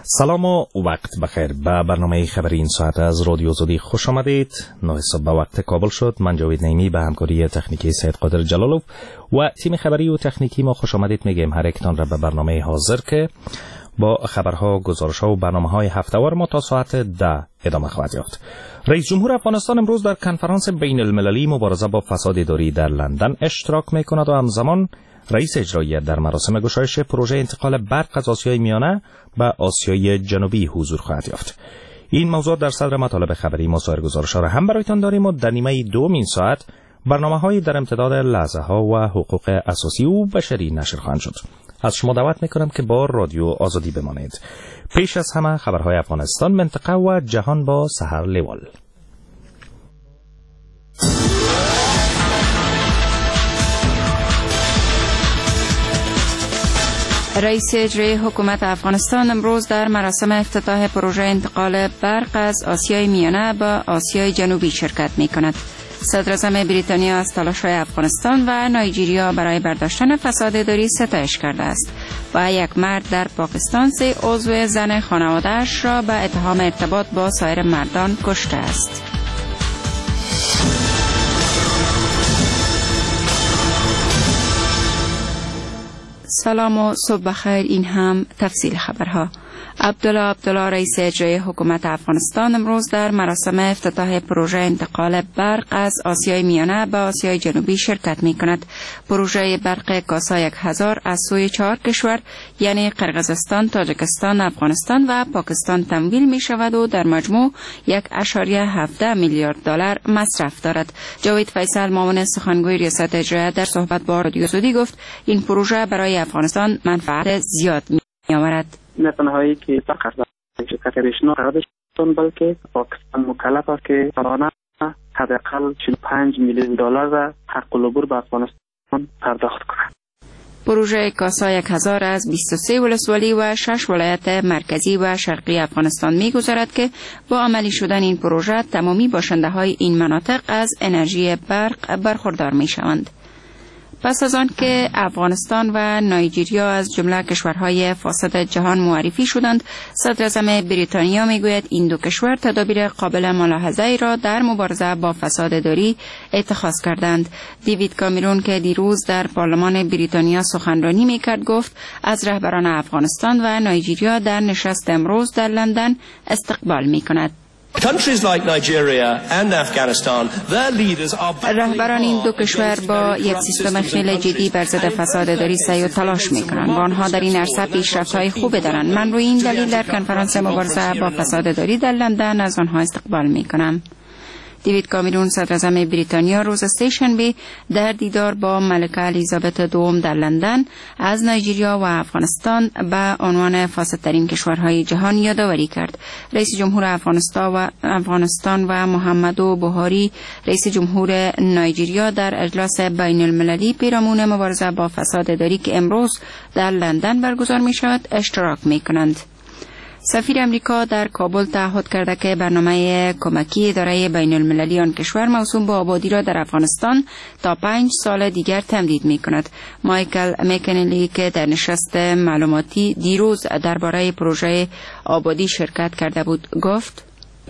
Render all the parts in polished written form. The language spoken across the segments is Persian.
سلام و وقت بخیر. به برنامه خبری این ساعت از رادیو آزادی خوش آمدید. 9 صبح به وقت کابل شد. من جاوید نعیمی به همکاری تکنیکی سید قادر جلالوف و تیم خبری و تکنیکی ما خوش آمدید میگیم هر یکتان را به برنامه حاضر که با خبرها، گزارش‌ها و برنامه‌های هفته‌وار ما تا ساعت 10 ادامه خواهد یافت. رئیس جمهور افغانستان امروز در کنفرانس بین المللی مبارزه با فساد اداری در لندن اشتراک می‌کند و همزمان رئیس اجرایی در مراسم گشایش پروژه انتقال برق از آسیای میانه به آسیای جنوبی حضور خواهد یافت. این موضوع در صدر مطالب خبری ما. سایر گزارش‌ها را هم برایتان داریم و در نیمه دوم این ساعت برنامه‌های در امتداد لحظه‌ها و حقوق اساسی و بشری نشر خواهند شد. از شما دعوت می‌کنم که با رادیو آزادی بمانید. پیش از همه خبرهای افغانستان، منطقه و جهان با سحر لیوال. رئیس اجرایی حکومت افغانستان امروز در مراسم افتتاح پروژه انتقال برق از آسیای میانه به آسیای جنوبی شرکت می‌کند. صدراعظم بریتانیا از تلاش‌های افغانستان و نایجیریا برای برداشتن فساد اداری ستایش کرده است و یک مرد در پاکستان 3 عضو زن خانواده‌اش را به اتهام ارتباط با سایر مردان کشته است. سلام و صبح بخیر. این هم تفصیل خبرها. عبدالله رئیس اجرایی حکومت افغانستان امروز در مراسم افتتاح پروژه انتقال برق از آسیای میانه به آسیای جنوبی شرکت می کند. پروژه برق کاسا 1000 از سوی 4 کشور یعنی قرقیزستان، تاجیکستان، افغانستان و پاکستان تمویل می شود و در مجموع 1.17 میلیارد دلار مصرف دارد. جاوید فیصل معاون سخنگوی ریاست اجرایی در صحبت با رادیو آزادی گفت این پروژه برای افغانستان منفعت زیاد می آورد. نه تنهایی که فقط شرکت ریشنو قرار داشتن بلکه پاکستان مکلف است که سالانه حداقل 45 میلیون دلار را حق العبور به افغانستان پرداخت کند. پروژه کاسا 1000 از 23 ولسوالی و 6 ولایت مرکزی و شرقی افغانستان می‌گذرد که با عملی شدن این پروژه تمامی باشنده‌های این مناطق از انرژی برق برخوردار می‌شوند. پس از آن که افغانستان و نایجیریا از جمله کشورهای فاسد جهان معرفی شدند، صدراعظم بریتانیا میگوید این دو کشور تدابیر قابل ملاحظه‌ای را در مبارزه با فساد اداری اتخاذ کردند. دیوید کامرون که دیروز در پارلمان بریتانیا سخنرانی میکرد گفت از رهبران افغانستان و نایجیریا در نشست امروز در لندن استقبال میکند. رهبران این دو کشور با یک سیستم خیلی جدی بر ضد فساد اداری سعی و تلاش میکنند و آنها در این عرصه پیشرفت‌های خوبی دارند. من روی این دلیل در کنفرانس مبارزه با فساد اداری در لندن از آنها استقبال میکنم. دیوید کامرون صدراعظم بریتانیا روز سه‌شنبه در دیدار با ملکه الیزابت دوم در لندن از نایجیریا و افغانستان به عنوان فاسدترین کشورهای جهان یادآوری کرد. رئیس جمهور افغانستان و محمدو بوهاری رئیس جمهور نایجیریا در اجلاس بین المللی پیرامون مبارزه با فساد اداری که امروز در لندن برگزار می شود اشتراک می کنند. سفیر امریکا در کابل تعهد کرده که برنامه کمکی اداره بین المللی آن کشور موسوم به آبادی را در افغانستان تا 5 سال دیگر تمدید می کند. مایکل مکنلی که در نشست معلوماتی دیروز درباره پروژه آبادی شرکت کرده بود گفت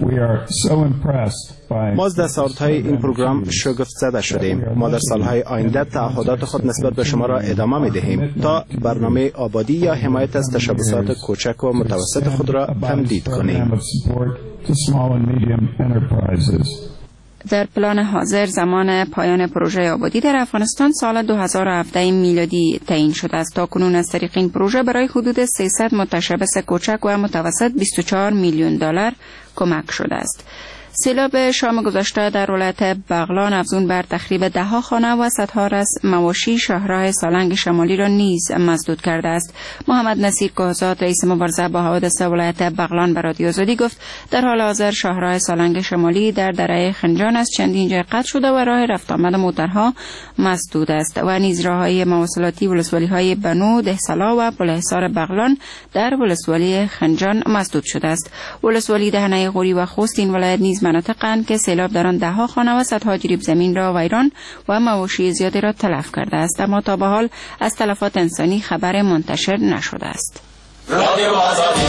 ما از دستاوردهای این پروگرام شگفت زده شدیم. ما در سالهای آینده تعهدات خود نسبت به شما را ادامه می دهیم تا برنامه آبادی یا حمایت از تشبثات کوچک و متوسط خود را تمدید کنیم. در پلان حاضر زمان پایان پروژه آبادی در افغانستان سال 2017 میلادی تعیین شده است. تاکنون از طریق این پروژه برای حدود 300 متشبث کوچک و متوسط 24 میلیون دلار کمک شده است. سیلاب شام گذشته در ولایت بغلان افزون بر تخریب 10 خانه و صدها رس مواشی شهرهای سالنگ شمالی را نیز مسدود کرده است. محمد نصیر کوهزاد رئیس مبارزه با حوادث ولایت بغلان به رادیو آزادی گفت در حال حاضر شهرهای سالنگ شمالی در دره خنجان از چندین جای قطع شده و راه رفت آمد موترها مسدود است و نیز راههای مواصلاتی ولسوالی‌های بنو، دهسلا و پلحصار بغلان در ولسوالی خنجان مسدود شده است. ولسوالی دهنه غوری و خوست این ولایت نیز مناطق‌اند که سیلاب در آن 10 خانه و صدها جریب زمین را ویران و مواشی زیادی را تلف کرده است، اما تا به حال از تلفات انسانی خبر منتشر نشده است. رادیو آزادی.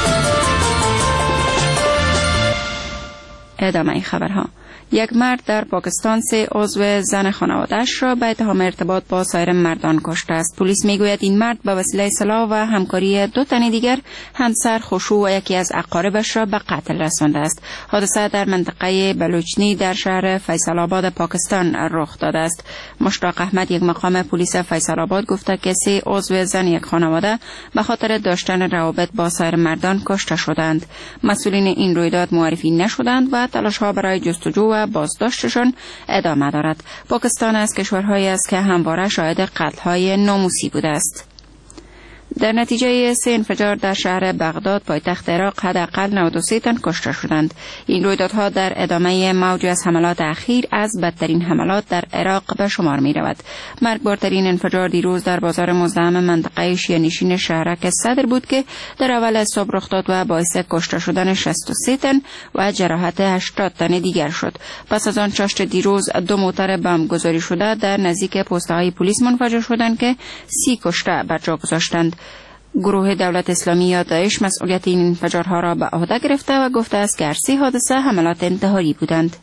ادامه خبرها. یک مرد در پاکستان 3 عضو زن خانواده‌اش را به اتهام ارتباط با سایر مردان کشته است. پلیس میگوید این مرد به وسیله سلاح و همکاری 2 تن دیگر همسر، خشوع و یکی از اقاربش را به قتل رسانده است. حادثه در منطقه بلوچنی در شهر فیصل آباد پاکستان رخ داده است. مشتاق احمد، یک مقام پلیس فیصل آباد، گفته که 3 عضو زن یک خانواده به خاطر داشتن روابط با سایر مردان کشته شدند. مسئولین این رویداد معرفی نشدند و تلاش‌ها برای جستجو و بازداشتشان ادامه دارد. پاکستان از کشورهایی است که همواره شاهد قتل‌های ناموسی بوده است. در نتیجه 3 انفجار در شهر بغداد پایتخت عراق حداقل 93 تن کشته شدند. این رویدادها در ادامه موجی از حملات اخیر از بدترین حملات در عراق به شمار می رود. مرگبارترین انفجار دیروز در بازار مزدحم منطقه شیعه‌نشین شهرک صدر بود که در اول صبح رخ داد و باعث کشته شدن 63 تن و جراحت 80 تن دیگر شد. پس از آن چاشت دیروز 2 موتر بمب گذاری شده در نزدیک پست‌های پلیس منفجر شدند که 30 کشته بر جا گذاشتند. گروه دولت اسلامی یا داعش مسئولیت این انفجارها را به عهده گرفته و گفته است که هر 3 حادثه حملات انتحاری بودند.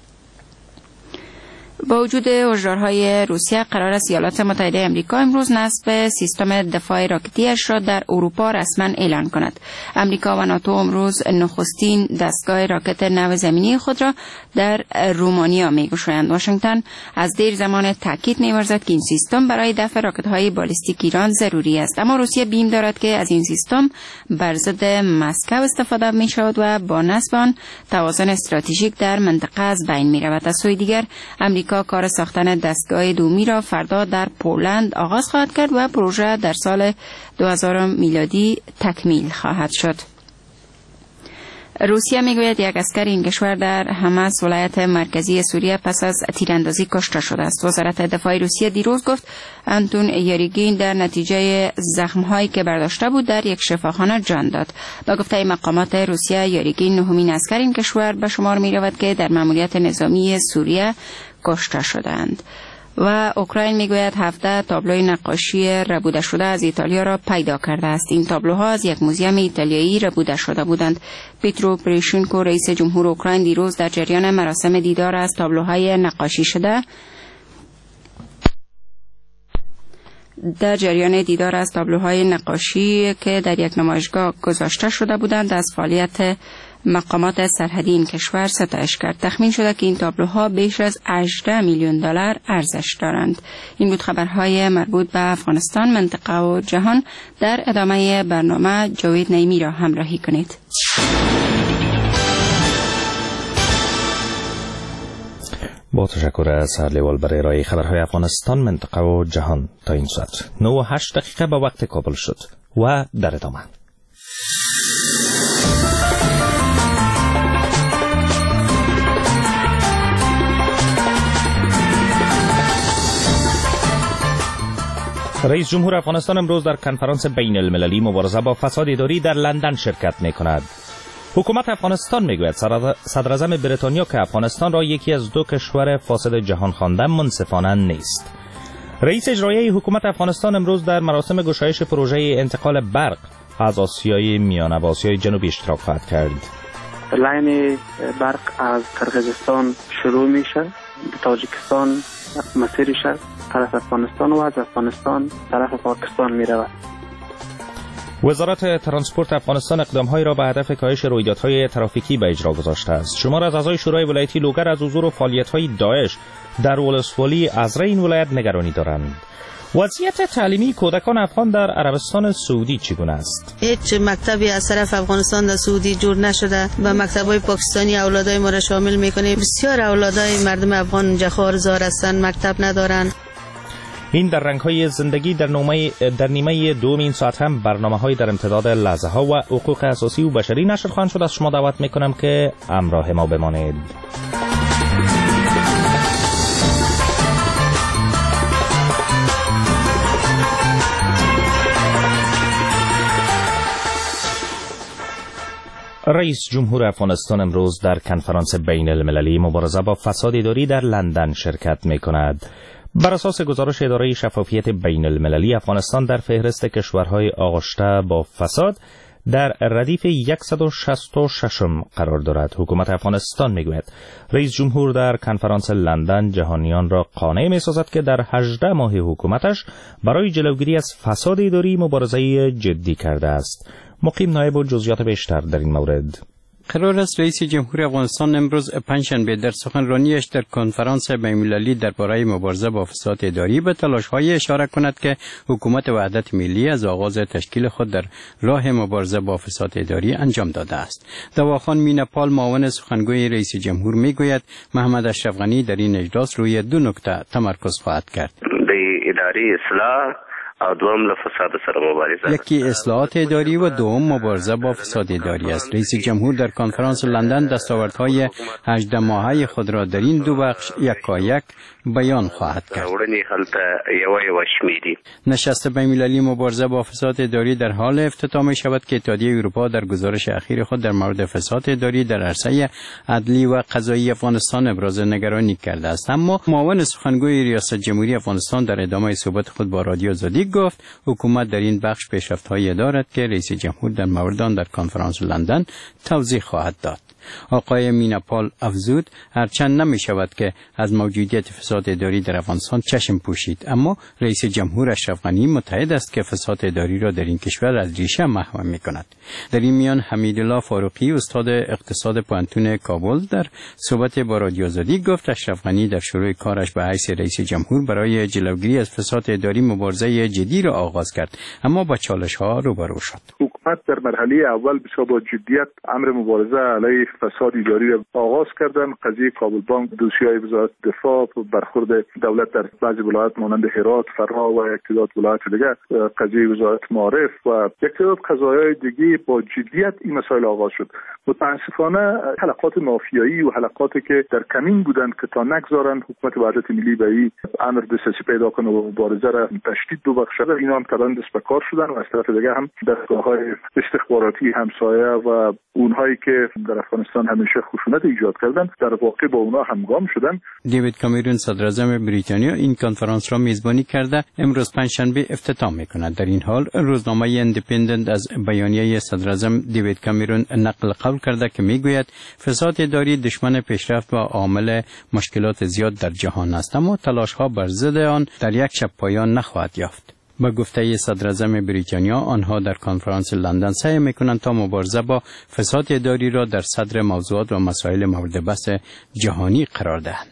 با وجود هشدارهای روسیه، قرار است ایالات متحده آمریکا امروز نصب سیستم دفاع راکتی‌اش را در اروپا رسما اعلان کند. آمریکا و ناتو امروز نخستین دستگاه راکت نو زمینی خود را در رومانیا می‌گشایند. واشنگتن از دیر زمان تاکید می‌ورزد که این سیستم برای دفع راکت‌های بالستیک ایران ضروری است، اما روسیه بیم دارد که از این سیستم بر ضد مسکو استفاده می‌شود و با نصب آن توازن استراتژیک در منطقه از بین می‌رود. از سوی دیگر آمریکا کار ساختن دستگاه دومی را فردا در پولند آغاز خواهد کرد و پروژه در سال 2000 میلادی تکمیل خواهد شد. روسیه میگوید یک اسکر این کشور در حماس ولایت مرکزی سوریه پس از تیراندازی کشته شده است. وزارت دفاع روسیه دیروز گفت آنتون یریگین در نتیجه زخم‌هایی که برداشته بود در یک شفاخانه جان داد. با گفته مقامات روسیه، یریگین 9مین اسکر این کشور به شمار می‌رود که در ماموریت نظامی سوریه کشته شدند. و اوکراین میگوید 17 تابلوی نقاشی ربوده شده از ایتالیا را پیدا کرده است. این تابلوها از یک موزیم ایتالیایی ربوده شده بودند. پیترو پروشنکو، رئیس جمهور اوکراین، دیروز در جریان مراسم دیدار از تابلوهای نقاشی شده که در یک نمایشگاه گذاشته شده بودند از فعالیت مقامات سرحدی این کشور ستایش کرد. تخمین شده که این تابلوها بیش از 18 میلیون دلار ارزش دارند. این بود خبرهای مربوط به افغانستان، منطقه و جهان. در ادامه برنامه جاوید نعیمی را همراهی کنید. با تشکر از سرلیوال برای ارائه خبرهای افغانستان، منطقه و جهان. تا این ساعت 9:08 دقیقه به وقت کابل شد و در ادامه رئیس جمهور افغانستان امروز در کنفرانس بین المللی مبارزه با فساد اداری در لندن شرکت می کند. حکومت افغانستان می گوید صدر اعظم بریتانیا که افغانستان را یکی از 2 کشور فاسد جهان خوانده منصفانه نیست. رئیس اجرایی حکومت افغانستان امروز در مراسم گشایش پروژه انتقال برق از آسیای میانه و آسیای جنوبی اشتراک خواهد کرد. لاین برق از قرقیزستان شروع میشه، به تاجیکستان مسیرش طرف افغانستان و از افغانستان طرف پاکستان می رود. وزارت ترانسپورت افغانستان اقدام‌هایی را به هدف کاهش رویدادهای ترافیکی به اجرا گذاشته است. شمار از اعضای شورای ولایتی لوگر از حضور و فعالیت‌های داعش در ولسوالی ازره این ولایت نگرانی دارند. وضعیت تعلیمی کودکان افغان در عربستان سعودی چگونه است؟ هیچ مکتبی از طرف افغانستان در سعودی جور نشده و مکتب‌های پاکستانی اولادای ما را شامل می‌کنه. بسیار اولادای مردم افغان اونجا خارزار هستند، مکتب ندارند. این در رنگ‌های زندگی در نیمه دوم این ساعت هم برنامه‌های در امتداد لحظه‌ها و حقوق اساسی و بشری نشر خواهند شد. از شما دعوت می‌کنم که همراه ما بمانید. رئیس جمهور افغانستان امروز در کنفرانس بین المللی مبارزه با فساد اداری در لندن شرکت می‌کند. بر اساس گزارش اداره شفافیت بین المللی، افغانستان در فهرست کشورهای آغشته با فساد در ردیف 166 قرار دارد. حکومت افغانستان میگوید رئیس جمهور در کنفرانس لندن جهانیان را قانع می‌سازد که در 18 ماه حکومتش برای جلوگیری از فساد اداری مبارزه جدی کرده است. مقیم نایب و جزئیات بیشتر در این مورد. قرار است رئیس جمهور افغانستان امروز پنجشنبه در سخنرانیش در کنفرانس بین‌المللی درباره مبارزه با فساد اداری به تلاش‌های اشاره کند که حکومت وحدت ملی از آغاز تشکیل خود در راه مبارزه با فساد اداری انجام داده است. دواخان میناپال معاون سخنگوی رئیس جمهور میگوید محمد اشرف غنی در این اجلاس روی دو نکته تمرکز خواهد کرد. اداری اصلاح او دوم له فساد سره مبارزه. یکی اصلاحات اداری و دوم مبارزه با فساد اداری است. رئیس جمهور در کنفرانس لندن دستاوردهای 18 ماهه خود را در این دو بخش یکایک بیان خواهد کرد. نشست بین‌المللی مبارزه با فساد اداری در حال افتتاح می شود که اتحادیه اروپا در گزارش اخیر خود در مورد فساد اداری در عرصه عدلی و قضایی افغانستان ابراز نگرانی کرده است. اما معاون سخنگوی ریاست جمهوری افغانستان در ادامه صحبت خود با رادیو آزادی گفت حکومت در این بخش پیشرفت‌هایی دارد که رئیس جمهور در مورد آن در کنفرانس لندن توضیح خواهد داد. آقای میناپال افزود هرچند نمی شود که از موجودیت فساد اداری در افغانستان چشم پوشید، اما رئیس جمهور اشرف غنی متحد است که فساد اداری را در این کشور از ریشه محو می کند. در این میان حمیدالله فاروقی استاد اقتصاد پوهنتون کابل در صحبت با رادیو آزادی گفت اشرف غنی در شروع کارش به حیث رئیس جمهور برای جلوگیری از فساد اداری مبارزه جدی را آغاز کرد، اما با چالش‌ها روبرو شد. حکومت در مرحله اول بسیار با جدیت امر مبارزه علیه فساد اداری را آغاز کردن. قضیه کابل بانک، دوسیه‌های وزارت دفاع، برخورد دولت در بعضی ولایات مانند هرات، فرا و تعداد ولایات دیگر، قضیه وزارت معارف و تعداد قضایای دیگه با جدیت این مسائل آغاز شد. متاسفانه حلقات مافیایی و حلقاتی که در کمین بودند که تا نگذارن حکومت وحدت ملی به این امر دسترسی پیدا کنه و مبارزه را تشدید ببخشه، اینا هم کلان دست به کار شدن و از طرف دیگه هم دستگاه‌های استخباراتی همسایه و اونهایی که در افغانستان همیشه خشونت ایجاد کردن در واقع با اونها همگام شدن. دیوید کامرون صدراعظم بریتانیا این کنفرانس را میزبانی کرده امروز پنجشنبه افتتاح می‌کند. در این حال روزنامه ایندیپندنت از بیانیه صدراعظم دیوید کامرون نقل قول کرده که میگوید فساد اداری دشمن پیشرفت و عامل مشکلات زیاد در جهان است، اما تلاش‌ها بر ضد آن در یک شب پایان نخواهد یافت. با گفته صدراعظم بریتانیا آنها در کنفرانس لندن سعی می‌کنند تا مبارزه با فساد اداری را در صدر موضوعات و مسائل مورد بحث جهانی قرار دهند.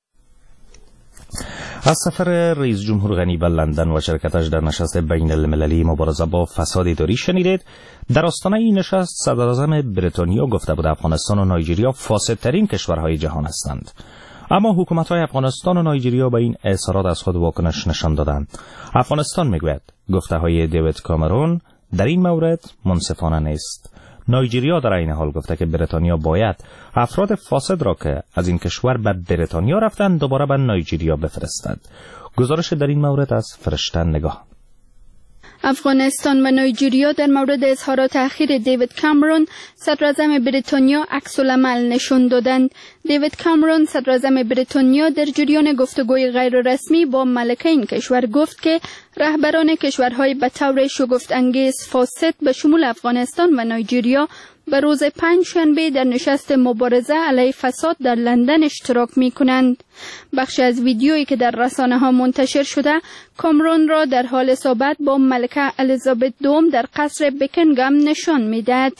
از سفر رئیس جمهور غنی به لندن و شرکتش در نشست بین المللی مبارزه با فساد اداری شنیدید. در آستانه این نشست صدراعظم بریتانیا گفته بود افغانستان و نایجریا فاسدترین کشورهای جهان هستند، اما حکومت‌های افغانستان و نایجریا به این اظهارات از خود واکنش نشان دادند. افغانستان میگوید گفته‌های دیوید کامرون در این مورد منصفانه نیست. نایجریا در این حال گفته که بریتانیا باید افراد فاسد را که از این کشور به بریتانیا رفتند دوباره به نایجریا بفرستد. گزارش در این مورد از فرشته نگاه. افغانستان و نایجریا در مورد اظهارات اخیر دیوید کامرون صدراعظم بریتانیا عکس‌العمل نشون دادند. دیوید کامرون صدراعظم بریتانیا در جریان گفتگوی غیر رسمی با ملکه این کشور گفت که رهبران کشورهای به طور شگفت انگیز فاسد به شمول افغانستان و نایجریا به روز پنجشنبه در نشست مبارزه علیه فساد در لندن اشتراک می کنند. بخشی از ویدیویی که در رسانه ها منتشر شده کامرون را در حال صحبت با ملکه الیزابت دوم در قصر بکینگهام نشان می دهد.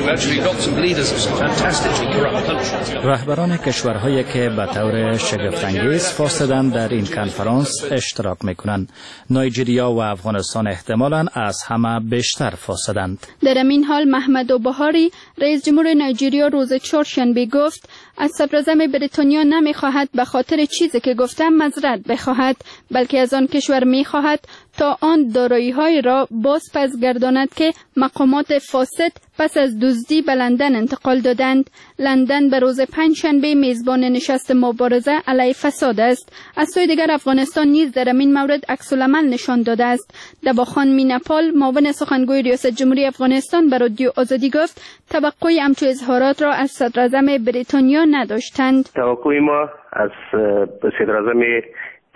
رهبران کشورهایی که به طور شگفت‌انگیز فاسدند در این کنفرانس اشتراک می کنند. نایجریا و افغانستان احتمالاً از همه بیشتر فاسدند. در این حال محمد بوهاری رئیس جمهور نایجریا روز چهارشنبه گفت از صدراعظم بریتانیا نمی‌خواهد به خاطر چیزی که گفتم معذرت بخواهد، بلکه از آن کشور می‌خواهد تا آن دارایی‌های را باز پس گرداند که مقامات فاسد پس از دزدی به لندن انتقال دادند. لندن به روز پنجشنبه میزبان نشست مبارزه علیه فساد است. از سوی دیگر افغانستان نیز در این مورد عکس‌العمل نشان داده است. دواخان میناپال معاون سخنگوی ریاست جمهوری افغانستان به رادیو آزادی گفت توقع همچون اظهارات را از صدراعظم بریتانیا نداشتند. توقع ما از صدراعظم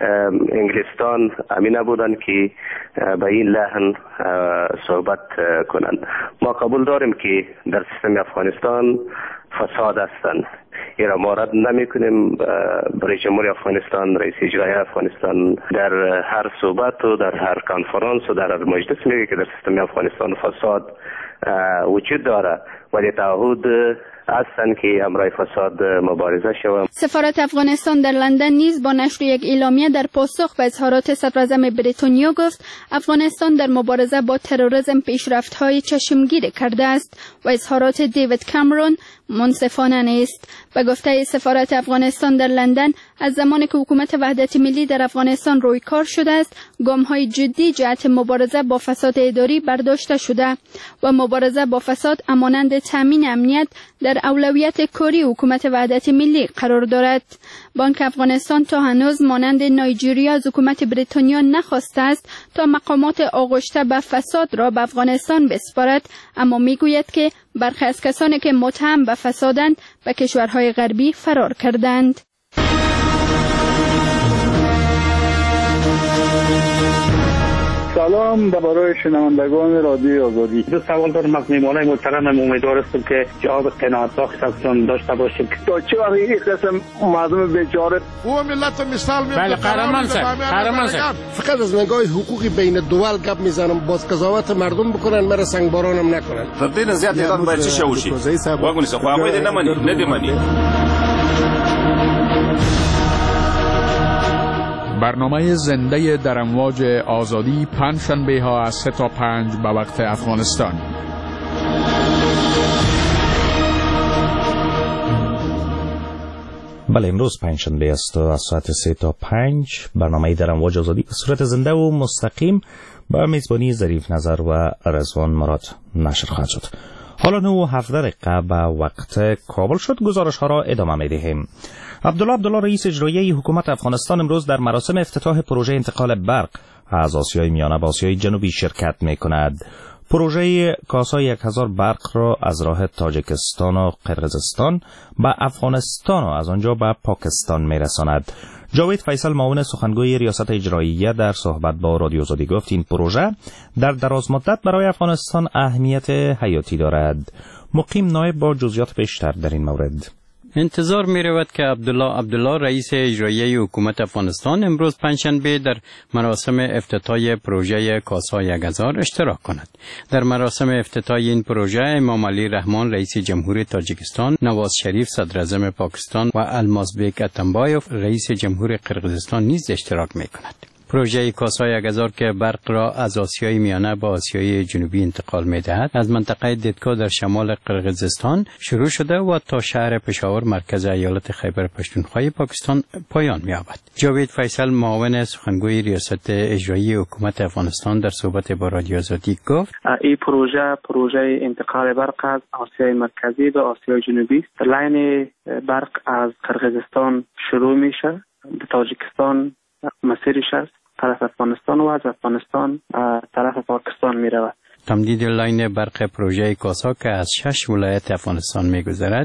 انگلستان امینه بودن که به این لحن صحبت کنند. ما قبول داریم که در سیستم افغانستان فساد هستند. این را ما رد نمی کنیم. برای جمهوری افغانستان، رئیس اجرایی افغانستان در هر صحبت و در هر کنفرانس و در هر مجلس میگه که در سیستم افغانستان فساد وجود داره، ولی تعهد هستند که همراه فساد مبارزه شوند. سفارت افغانستان در لندن نیز با نشر یک اعلامیه در پاسخ به اظهارات صدراعظم بریتانیا گفت افغانستان در مبارزه با تروریسم پیشرفت‌های چشمگیر کرده است و اظهارات دیوید کامرون منصفانه نیست. به گفته سفارت افغانستان در لندن، از زمانی که حکومت وحدت ملی در افغانستان روی کار شده است، گام‌های جدی جهت مبارزه با فساد اداری برداشته شده و مبارزه با فساد همانند تامین امنیت در اولویت کاری حکومت وحدت ملی قرار دارد. بانک افغانستان تا هنوز مانند نایجریا از حکومت بریتانیا نخواسته است تا مقامات آغشته به فساد را به افغانستان بسپارد، اما میگوید که برخی از کسانی که متهم به فسادند به کشورهای غربی فرار کردند. سلام برای شنوندگان رادیو آزادی. دو سوال دارم از میهمانان محترم. امیدوار هستم که جواب قناعت‌بخش ازشون داشته باشیم. تا چه وقت این قسم مردم بیچاره و ملت مثال میاد. بله قهرمان صاحب فقط از نگاه حقوقی بین دول گپ میزنم، باز قضاوت مردم بکنن، مرا سنگبارانم نکنن. تبدیل زیاد ایران باید چه شوشی واگونی سه خواهی ندیمانی. برنامه زنده در امواج آزادی پنجشنبه ها از 3 تا 5 به وقت افغانستان. بله، امروز پنجشنبه است و از ساعت 3 تا 5 برنامه در امواج آزادی به صورت زنده و مستقیم با میزبانی ظریف نظر و رضوان مراد نشر خواهد شد. حالا 9:17 دقیقه به وقت کابل شد. گزارش ها را ادامه می‌دهیم. عبدالله رئیس اجرایی حکومت افغانستان امروز در مراسم افتتاح پروژه انتقال برق از آسیای میانه به آسیای جنوبی شرکت می‌کند. پروژه کاسای 1000 برق را از راه تاجیکستان و قرقیزستان به افغانستان و از آنجا به پاکستان می‌رساند. جاوید فیصل معاون سخنگوی ریاست اجراییه در صحبت با رادیو آزادی گفت این پروژه در دراز مدت برای افغانستان اهمیت حیاتی دارد. مقیم نایب با جزئیات بیشتر در این مورد. انتظار می رود که عبدالله رئیس اجرایی حکومت افغانستان امروز پنجشنبه در مراسم افتتاح پروژه کاسای 1000 اشتراک کند. در مراسم افتتاح این پروژه امام علی رحمان رئیس جمهوری تاجیکستان، نواز شریف صدراعظم پاکستان و المازبک اتنبایوف رئیس جمهوری قرقیزستان نیز اشتراک می کند. پروژه کاسای 1000 که برق را از آسیای میانه به آسیای جنوبی انتقال می‌دهد، از منطقه ددکا در شمال قرقیزستان شروع شده و تا شهر پشاور مرکز ایالت خیبر پختونخوا پاکستان پایان می‌یابد. جاوید فیصل معاون سخنگوی ریاست اجرایی حکومت افغانستان در صحبت با رادیو آزادی گفت این پروژه انتقال برق از آسیای مرکزی به آسیای جنوبی است. لاین برق از قرقیزستان شروع میشه، به تاجیکستان مسیرش است، طرف افغانستان و از افغانستان طرف پاکستان می رود. تمدید لاین برق پروژه کاسا که از 6 ولایت افغانستان می گذرد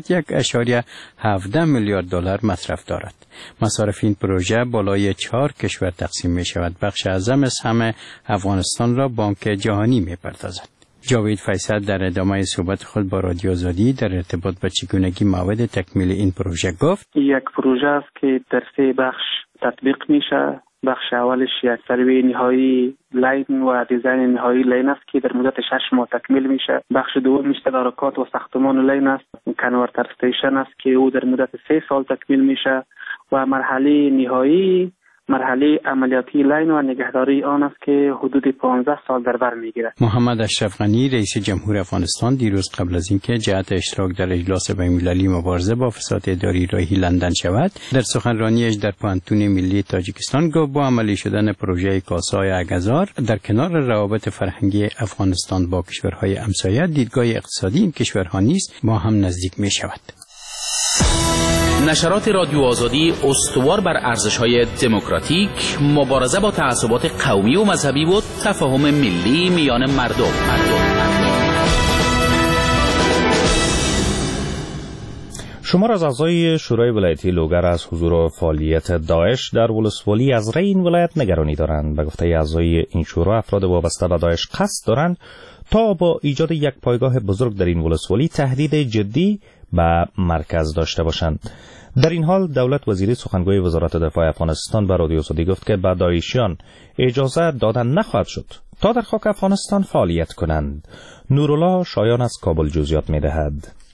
1.17 میلیارد دلار مصرف دارد. مصارف این پروژه بالای 4 کشور تقسیم می شود. بخش اعظم سهم افغانستان را بانک جهانی می پردازد. جاوید فیصل در ادامه صحبت خود با رادیو آزادی در ارتباط با چگونگی موعد تکمیل این پروژه گفت: یک پروژه است که در 3 بخش تطبیق میشه. بخش اولش یک سروی نهایی لاین و دیزاین نهایی لاین است که در مدت 6 ماه تکمیل میشه. بخش دومش تدارکات و ساختمان لاین است، کنورتر استیشن است که او در مدت 3 سال تکمیل میشه و مرحله نهایی مرحله عملیاتی لاین و نگهداری آن است که حدود 15 سال در بر میگیرد. محمد اشرف غنی رئیس جمهوری افغانستان دیروز قبل از اینکه جهت اشتراک در اجلاس بین‌المللی مبارزه با فساد اداری راهی لندن شود، در سخنرانیش در پانتون ملی تاجیکستان گفت با عملی شدن پروژه کاسای 1000 در کنار روابط فرهنگی افغانستان با کشورهای همسایه، دیدگاه اقتصادی این کشورها نیز با هم نزدیک می شود. نشرات رادیو آزادی استوار بر ارزش‌های دموکراتیک، مبارزه با تعصبات قومی و مذهبی و تفاهم ملی میان مردم. شمار از اعضای شورای ولایتی لوگر از حضور و فعالیت داعش در ولسوالی از ری این ولایت نگرانی دارند. به گفته اعضای این شورا، افراد وابسته به داعش قصد دارند تا با ایجاد یک پایگاه بزرگ در این ولسوالی تهدید جدی به مرکز داشته باشند. در این حال دولت وزیری سخنگوی وزارت دفاع افغانستان به رادیو آزادی گفت که به داعشیان اجازه دادن نخواهد شد تا در خاک افغانستان فعالیت کنند. نورالله شایان از کابل جزئیات می‌دهد.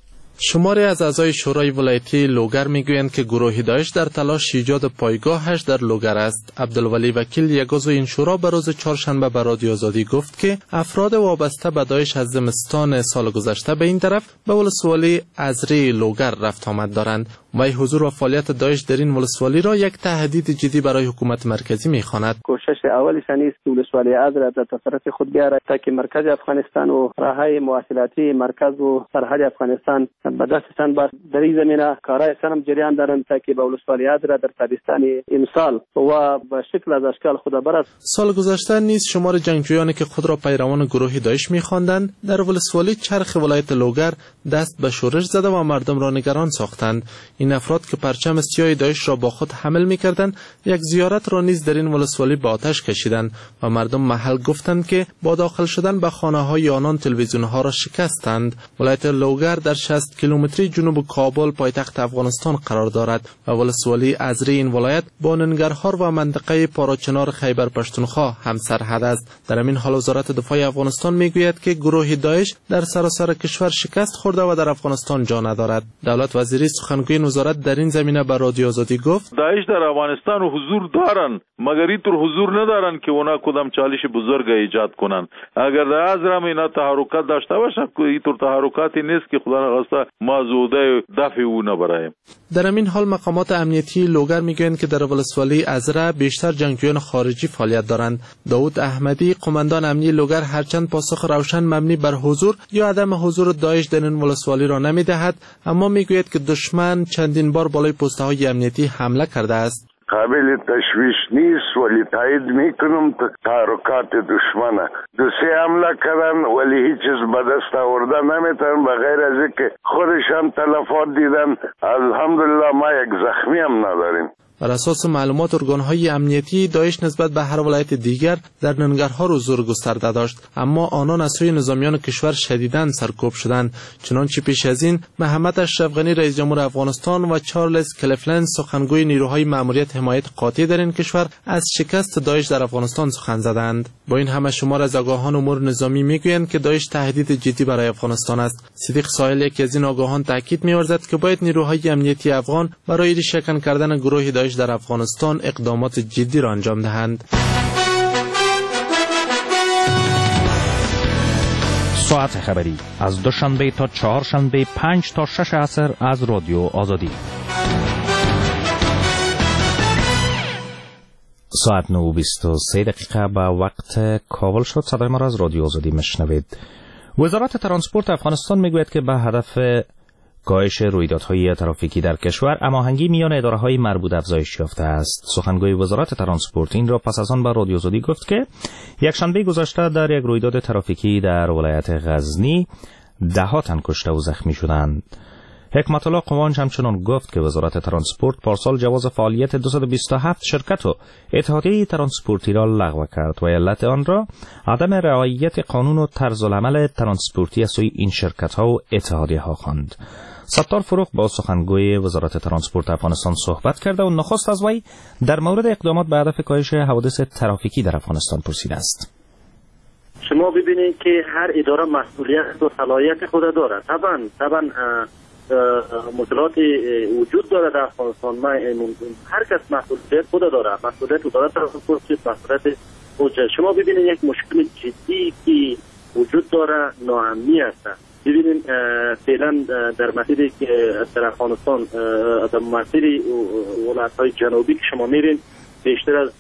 شماری از اعضای شورای ولایتی لوگر میگویند که گروه داعش در تلاش ایجاد پایگاهش در لوگر است. عبدالولی وکیل، یک عضو این شورا، به روز چهارشنبه به رادیو آزادی گفت که افراد وابسته به داعش از زمستان سال گذشته به این طرف به ولسوالی ازری لوگر رفت آمد دارند. و حضور و فعالیت داعش در این ولسوالی را یک تهدید جدی برای حکومت مرکزی می‌خواند. کوشش اولیش نیست که ولسوالی ازری در تصرف خود بیاره تا که مرکز افغانستان و راههای مواصلاتی مرکز و سرحد افغانستان به دستشان باشه. در این زمینه کارهای سنم جریان دارند تا که به ولسوالی ازری در تابستان امسال و به شکل از اشکال خود برست. سال گذشته نیز شمار جنگجویانی که خود را پیروان گروه داعش می‌خواندند در ولسوالی چرخ ولایت لوگر دست به شورش زده و مردم را نگران ساختند. این افراد که پرچم سیاه داعش را با خود حمل می‌کردند، یک زیارت را نیز در این ولسوالی به آتش کشیدند و مردم محل گفتند که با داخل شدن به خانه‌های آنان تلویزیون‌ها را شکستند. ولایت لوگر در 60 کیلومتری جنوب کابل پایتخت افغانستان قرار دارد و ولسوالی ازری این ولایت با ننگرهار و منطقه پاراچنار خیبر پشتونخوا همسرحد است. در این حال وزارت دفاع افغانستان میگوید که گروه داعش در سراسر کشور شکست خورده و در افغانستان جا ندارد. دولت وزیری سخنگوی وزارت در این زمینه به رادیو آزادی گفت داعش در افغانستان حضور دارن، مگر اینطور حضور ندارن که اونا کدام چالش بزرگ ایجاد کنن. اگر در ازرم اینا تحرکات داشته باشن، اینطور تحرکاتی نیست که خدا نخواسته ما زوده دفع او نبرایم. در این حال مقامات امنیتی لوگر میگویند که در ولسوالی ازره بیشتر جنگجویان خارجی فعالیت دارند. داود احمدی، قماندان امنی لوگر، هرچند پاسخ روشن مبنی بر حضور یا عدم حضور داعش در این ولسوالی را نمیدهد، اما میگوید که دشمن چندین بار بالای پست‌های امنیتی حمله کرده است. قابل تشویش نیست ولی تایید میکنم تحرکات دشمنه. دوسری حمله کردن ولی هیچ چیز به دست آورده نمیتونن بغیر از اینکه خودشان تلفات دیدن. الحمدلله ما یک زخمی هم نداریم. بر اساس معلومات ارگان‌های امنیتی داعش نسبت به هر ولایت دیگر در ننگرهار حضور گسترده داشت، اما آنان از سوی نظامیان کشور شدیداً سرکوب شدند. چنانچه پیش از این محمد اشرف غنی رئیس جمهور افغانستان و چارلز کلیفلند سخنگوی نیروهای مأموریت حمایت قاطع در این کشور از شکست داعش در افغانستان سخن زدند. با این همه شمار از آگاهان امور نظامی میگویند که داعش تهدید جدی برای افغانستان است. صدیق ساحل، یکی از این آگاهان، تاکید می‌ورزد که باید نیروهای امنیتی افغان برای ریشه‌کن کردن گروه داعش در افغانستان اقدامات جدی را انجام دهند. ساعت خبری از دوشنبه تا چهارشنبه 5 تا 6 عصر از رادیو آزادی. ساعت 9:23 دقیقه به وقت کابل شد. صدای ما را از رادیو آزادی میشنوید. وزارت ترانسپورت افغانستان میگوید که به هدف کاهش رویدادهای ترافیکی در کشور هماهنگی میان اداره‌های مربوط افزایش یافته است. سخنگوی وزارت ترانسپورت این را پس از آن به رادیو آزادی گفت که یک شنبه گذشته در یک رویداد ترافیکی در ولایت غزنی 10 تن کشته و زخمی شدند. حکمت الله قوانج همچنان گفت که وزارت ترانسپورت پارسال جواز فعالیت 227 شرکت و اتحادیه ترانسپورتی را لغو کرد و علت آن را عدم رعایت قانون و طرز العمل ترانسپورتی از سوی این شرکت‌ها و اتحادیه‌ها خواند. ستار فروغ با سخنگوی وزارت ترانسپورت افغانستان صحبت کرده و نخست از وی در مورد اقدامات به هدف کاهش حوادث ترافیکی در افغانستان پرسیده است. شما ببینید که هر اداره مسئولیت و صلاحیت خود دارد. طبعا مشکلات وجود داره در افغانستان. هر کس مسئولیت خود داره، مسئولیت وزارت ترانسپورت، مسئولیت خود. شما ببینید یک مشکل جدی که وجود داره ناامنی است. ببینید فعلا در مسیری که در افغانستان در مسیری ولایت‌های جنوبی که شما میرین بیشتر از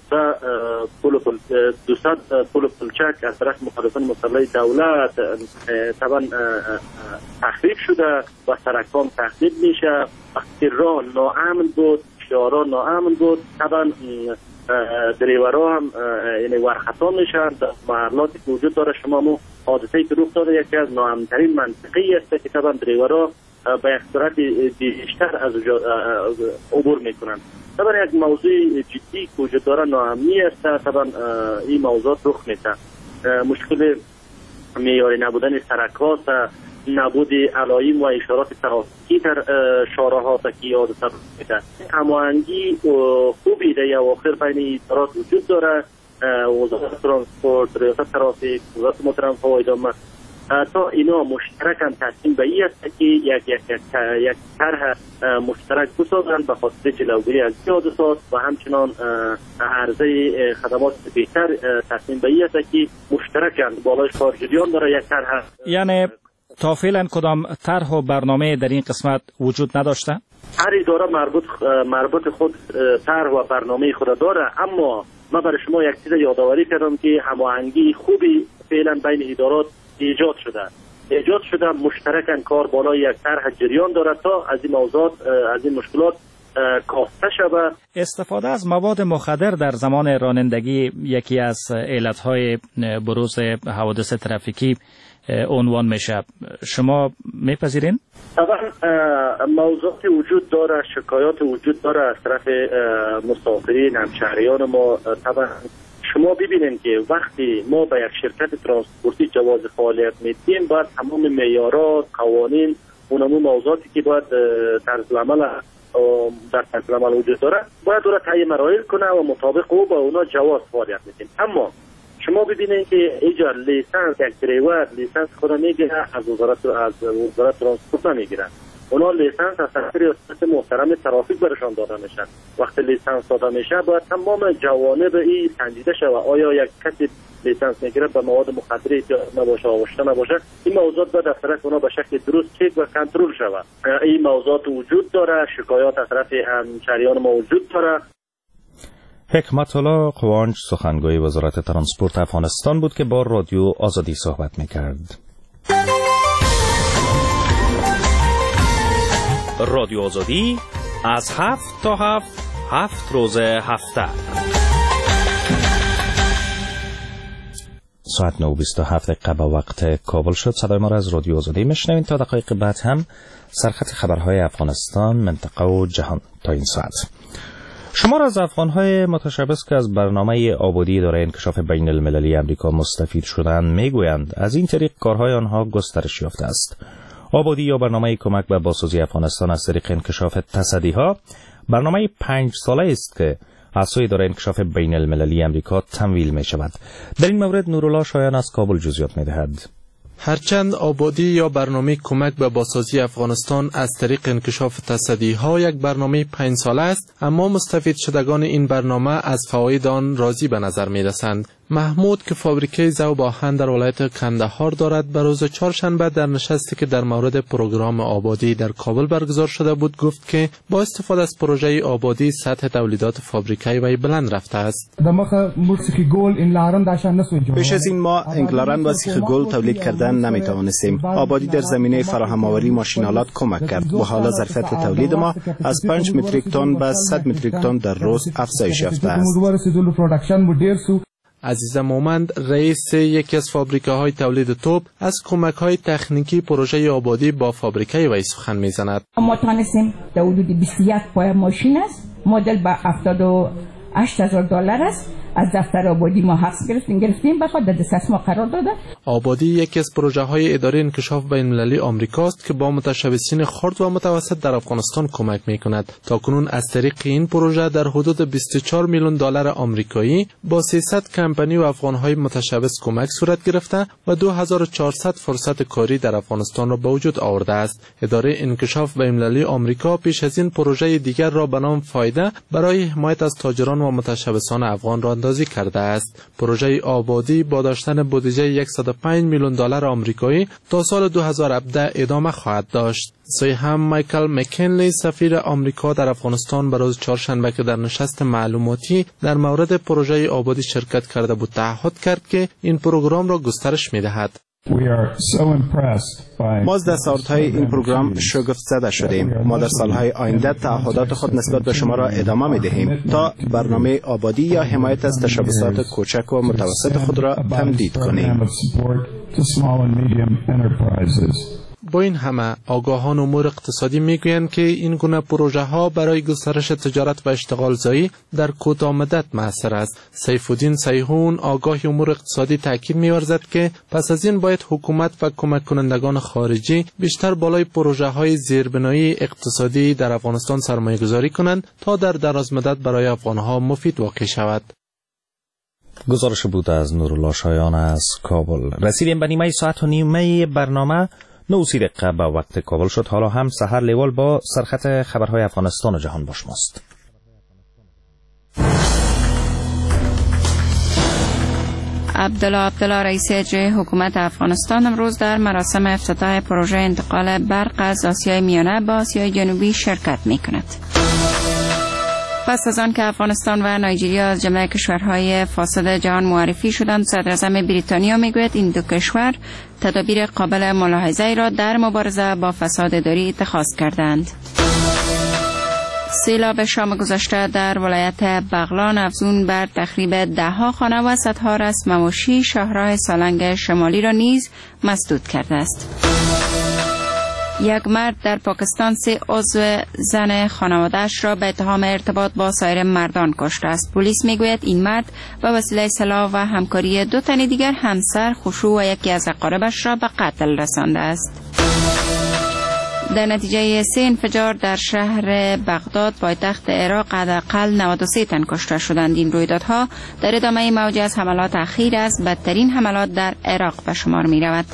200 پل پلچک از طرف مخالفان مسلح دولت طبعا تخریب شده و سرکام تخریب میشه. وقتی راه ناامن بود، شوارا ناامن بود، طبعا دریورها هم یعنی ورخطا میشن. در محلاتی که وجود داره شما مو حادثه‌ای که رخ داده یکی از ناامن‌ترین منطقی است که طبعا دریورها به یک صورت بیشتر از عبور میکنن. طبعا یک موضوع جدی که وجود داره ناامنی است. طبعا این موضوعات رخ میده. مشکل معیاری نبودن سرک‌ها، نبود علائم و اشارات ترافیکی در شاهراها که حادثه رخ میده. هماهنگی خوبی در اواخر بین ادارات وجود داره. وزارت ترانسپورت، ریاست ترافیک، وزارت محترم فواید عامه تا اینا مشترکاً تصمیم به این است که یک طرح مشترک بسازند به خاطر جلوگیری از حادثات و همچنان عرضه خدمات بهتر. تصمیم به این است که مشترکاً بالای کار جریان داره یک طرح. یعنی تا فعلا کدام طرح و برنامه در این قسمت وجود نداشته؟ هر اداره مربوط خود طرح و برنامه خود داره، اما من برای شما یک چیز یادآوری کردم که هماهنگی خوبی فعلا بین ادارات ایجاد شده مشترکاً کار بالای یک طرح جریان داره تا از این موضوعات از این مشکلات کاسته شود. استفاده از مواد مخدر در زمان رانندگی یکی از علتهای بروز حوادث ترافیکی عنوان میشه. شما میپذیرین؟ طبعا موضوعات وجود داره، شکایات وجود داره از طرف مسافرین همشهریان ما. طبعا شما ببینید که وقتی ما به یک شرکت ترانسپورتی جواز فعالیت میدیم باید تمام معیارات، قوانین، اونمون موضوعاتی که باید در طرز عمل وجود داره باید او را طی مراحل کنه و مطابق او با اونا جواز فعالیت میدیم. اما شما ببینید که اینجا لیسانس یک دریور لیسانس خود میگیره از وزارت ترانسپورت نمیگیرن. اونا لیسانس از طرف ریاست محترم ترافیک برشان داده میشن. وقتی لیسانس داده میشه باید تمام جوانب این سنجیده شود. آیا یک کسی لیسانس میگیره به مواد مخدر احتیاط نباشه، آغشته نباشه، این موضوعات باید از طرف اونا به شکل درست چک و کنترل شود. این موضوعات وجود داره، شکایات از طرف همشهریان ما وجود داره. حکمت الله قوانج سخنگوی وزارت ترانسپورت افغانستان بود که با رادیو آزادی صحبت میکرد. رادیو آزادی از 7 تا 7 روز هفته. ساعت 9:27 به وقت کابل شد. صدای ما را از رادیو آزادی میشنوین. تا دقایق بعد هم سرخط خبرهای افغانستان، منطقه و جهان. تا این ساعت شما را از افغانهای متشبث که از برنامه آبادی اداره انکشاف بین المللی امریکا مستفید شدند میگویند از این طریق کارهای آنها گسترش یافته است. آبادی یا برنامه کمک به بازسازی افغانستان از طریق انکشاف تصدیها برنامه 5 ساله است که از سوی اداره انکشاف بین المللی امریکا تمویل می شود. در این مورد نورالله شایان از کابل جزئیات می دهد. هرچند آبادی یا برنامه کمک به بازسازی افغانستان از طریق انکشاف تصدیها یک برنامه 5 ساله است، اما مستفید شدگان این برنامه از فواید آن راضی به نظر می رسند. محمود که فابریکه ذوب آهن در ولایت کندهار دارد به روز چهارشنبه در نشستی که در مورد پروگرام آبادی در کابل برگزار شده بود گفت که با استفاده از پروژه آبادی سطح تولیدات فابریکه وی بلند رفته است. پیش از این ما انگلارن و سیخ گل تولید کردن نمی توانستیم. آبادی در زمینه فراهم آوری ماشینالات کمک کرد و حالا ظرفیت تولید ما از 5 متریک تن به 100 متریک تن در روز افزایش یافته است. عزیز مومند رئیس یکی از فابریکه های تولید توپ از کمک های تکنیکی پروژه آبادی با فابریکه وی سخن میزند. ما تانستیم در حدود 21 پای ماشین است، مدل با $78,000 است. از دفتر آبادی ما حقس گرفتیم بخواد در دست ما قرار داده. آبادی یکی از پروژه های اداره انکشاف بین المللی آمریکاست که با متشبثین خرد و متوسط در افغانستان کمک می کند. تاکنون از طریق این پروژه در حدود $24 میلیون آمریکایی با 300 کمپانی و افغانهای متشبث کمک صورت گرفته و 2400 فرصت کاری در افغانستان را به وجود آورده است. اداره انکشاف بین المللی آمریکا پیش از این پروژه دیگر را به نام فایده برای حمایت از تاجران و متشبثان افغان را اندازی کرده است. پروژه آبادی با داشتن بودجه $105 میلیون آمریکایی تا سال 2017 ادامه خواهد داشت. سوی هم مایکل مکنلی سفیر آمریکا در افغانستان به روز چهارشنبه که در نشست معلوماتی در مورد پروژه آبادی شرکت کرده بود تعهد کرد که این پروگرام را گسترش می‌دهد. ما از دستاوردهای این پروگرام شگفت زده شدیم. ما در سالهای آینده تعهدات خود نسبت به شما را ادامه می دهیم تا برنامه آبادی یا حمایت از تشبثات کوچک و متوسط خود را تمدید کنیم. با این همه آگاهان امور اقتصادی میگویند که این گونه پروژه ها برای گسترش تجارت و اشتغال زایی در کوتاه مدت مؤثر است. سیف الدین سیحون آگاه امور اقتصادی تاکید می‌ورزد که پس از این باید حکومت و کمک کنندگان خارجی بیشتر بالای پروژه های زیربنایی اقتصادی در افغانستان سرمایه گذاری کنند تا در دراز مدت برای افغانها مفید واقع شود. گزارش بود از نورالله شایان از کابل. رسیدیم به نیمه ساعت و نیمه برنامه. 9 دقیقه به وقت کابل شد. حالا هم سحر لیوال با سرخط خبرهای افغانستان و جهان با شماست. عبدالله رئیس اجرایی حکومت افغانستان امروز در مراسم افتتاح پروژه انتقال برق از آسیای میانه به آسیای جنوبی شرکت می‌کند. پس از آن که افغانستان و نایجریا از جمله کشورهای فاسد جهان معرفی شدند، صدراعظم بریتانیا میگوید این دو کشور تدابیر قابل ملاحظه‌ای را در مبارزه با فساد اداری اتخاذ کردند. سیلاب شام گذشته در ولایت بغلان افزون بر تخریب ده‌ها خانه و صدها رسم موشی شاهراه سالنگ شمالی را نیز مسدود کرده است. یک مرد در پاکستان 3 عضو زن خانواده‌اش را به اتهام ارتباط با سایر مردان کشته است. پلیس میگوید این مرد به وسیله سلاح و همکاری 2 تن دیگر همسر، خشوع و یکی از اقاربش را به قتل رسانده است. در نتیجه 3 انفجار در شهر بغداد پایتخت عراق حداقل 93 تن کشته شدند. این رویدادها در ادامه موجی از حملات اخیر از بدترین حملات در عراق به شمار می رود.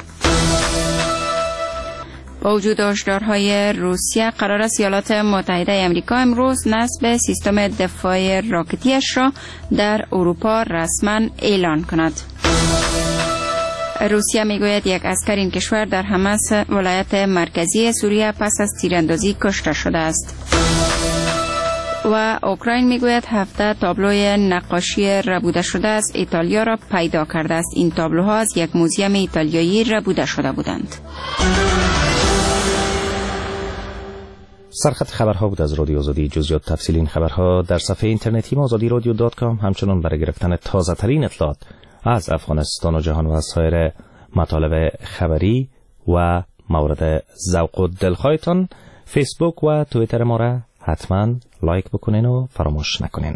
با وجود هشدارهای روسیه، قرار است ایالات متحده امریکا امروز نصب سیستم دفاع راکتیش را در اروپا رسما اعلان کند. روسیه میگوید یک عسکر این کشور در حمص ولایت مرکزی سوریه پس از تیراندازی کشته شده است. و اوکراین میگوید 17 تابلوی نقاشی ربوده شده از ایتالیا را پیدا کرده است. این تابلوها از یک موزیم ایتالیایی ربوده شده بودند. سرخط خبرها بود از رادیو آزادی. جزئیات تفصیل این خبرها در صفحه اینترنتی azadirodio.com. همچنین برای گرفتن تازه ترین اطلاعات از افغانستان و جهان و از سایر مطالب خبری و مورد ذوق و دلخواهتان فیسبوک و توییتر ما را حتما لایک بکنین و فراموش نکنین.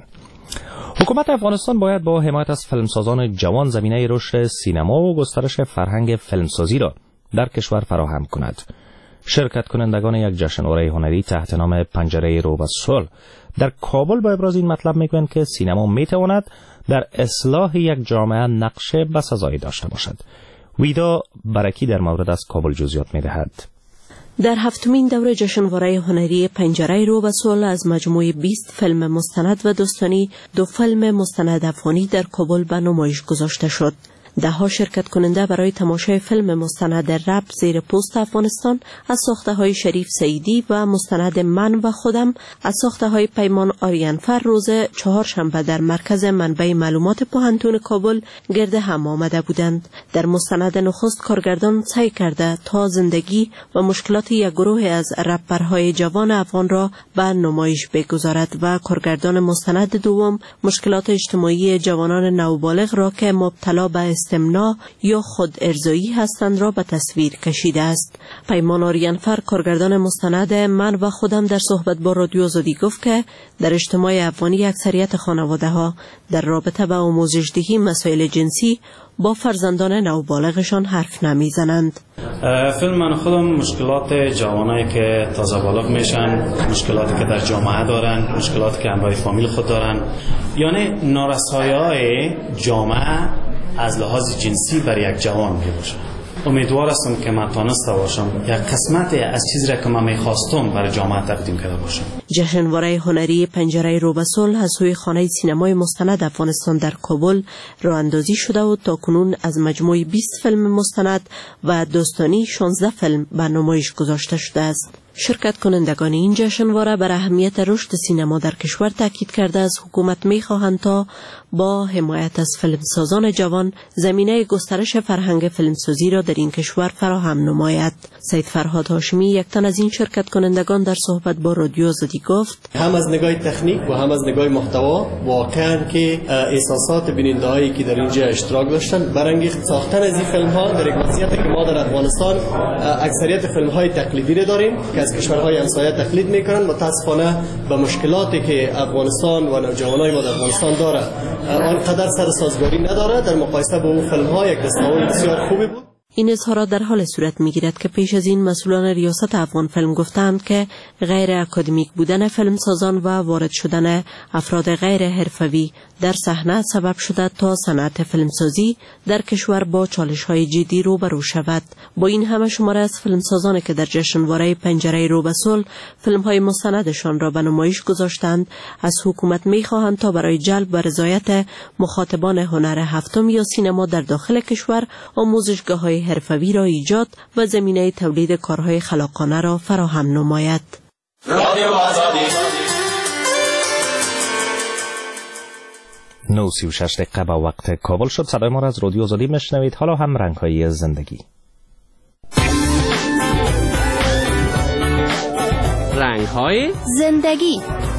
حکومت افغانستان باید با حمایت از فیلمسازان جوان زمینه رشد سینما و گسترش فرهنگ فیلمسازی را در کشور فراهم کند. شرکت کنندگان یک جشنواره هنری تحت نام پنجره رو و صلح در کابل با ابراز این مطلب میگویند که سینما میتواند در اصلاح یک جامعه نقش بسزایی داشته باشد. ویدا برکی در مورد از کابل جزئیات میدهد. در 7مین دوره جشنواره هنری پنجره رو و صلح از مجموعه 20 فیلم مستند و داستانی 2 فیلم مستند افغانی در کابل به نمایش گذاشته شد. 10 شرکت کننده برای تماشای فیلم مستند رپ زیر پوست افغانستان از ساخته‌های شریف سعیدی و مستند من و خودم از ساخته‌های پیمان آریانفر روز 4 شنبه در مرکز منبع معلومات پوهنتون کابل گرد هم آمده بودند. در مستند نخست کارگردان سعی کرده تا زندگی و مشکلات یک گروه از رپرهای جوان افغان را به نمایش بگذارد و کارگردان مستند دوم مشکلات اجتماعی جوانان نوبالغ را که مبتلا به استمناء یا خود ارضایی هستند را به تصویر کشیده است. پیمان آریانفر کارگردان مستند من و خودم در صحبت با رادیو آزادی گفت که در اجتماع افغانی اکثریت خانواده ها در رابطه با آموزش دهی مسائل جنسی با فرزندان نوبالغشان حرف نمیزنند. فیلم من خودم مشکلات جوانایی که تازه بالغ میشن، مشکلاتی که در جامعه دارن، مشکلاتی که همراه فامیل خود دارن، یعنی نارسایی‌های جامعه از لحاظ جنسی بر یک جوان باشه. امیدوار هستم که من تانسته باشم یک قسمت از چیزی را که من میخواستم برای جامعه تقدیم کرده باشم. جشنواره هنری پنجره رو به صلح از سوی خانه سینمای مستند افغانستان در کابل راه اندازی شده و تاکنون از مجموع 20 فیلم مستند و داستانی 16 فیلم به نمایش گذاشته شده است. شرکت کنندگان این جشنواره بر اهمیت رشد سینما در کشور تاکید کرده از حکومت می‌خواهند تا با حمایت از فیلمسازان جوان زمینه گسترش فرهنگ فیلمسازی را در این کشور فراهم نماید. سید فرهاد هاشمی یک تن از این شرکت کنندگان در صحبت با رادیو آزادی گفت: هم از نگاه تکنیک و هم از نگاه محتوا واقعا که احساسات بیننده‌هایی که در اینجا اشتراک داشتن برانگیخت ساختن از این فیلم‌ها در یک وضعیتی که ما در افغانستان اکثریت فیلم‌های تقلیدی را داریم که از کشورهای همسایه تقلید میکنن. متاسفانه به مشکلاتی که افغانستان و نوجوانای ما در افغانستان داره آنقدر سر سازگاری نداره در مقایسه با اون فیلم‌ها یک دستاورد بسیار خوبی بود. این اظهارات در حال صورت می‌گیرد که پیش از این مسئولان ریاست افغان فیلم گفتند که غیر اکادمیک بودن فیلمسازان و وارد شدن افراد غیر حرفه‌ای در صحنه سبب شده تا صنعت فیلمسازی در کشور با چالش‌های جدی روبرو شود. با این همه شمار از فیلمسازانی که در جشنواره پنجره رو به صلح فیلم‌های مستندشان را به نمایش گذاشتند از حکومت می‌خواهند تا برای جلب و رضایت مخاطبان هنر هفتم یا سینما در داخل کشور آموزشگاه‌های حرفه‌ای را ایجاد و زمینه تولید کارهای خلاقانه را فراهم نماید. رادیو آزادی 9:36 دقیقه با وقت کابل شد. صدای ما را از رادیو آزادی میشنوید. حالا هم رنگ‌های زندگی. رنگ‌های زندگی.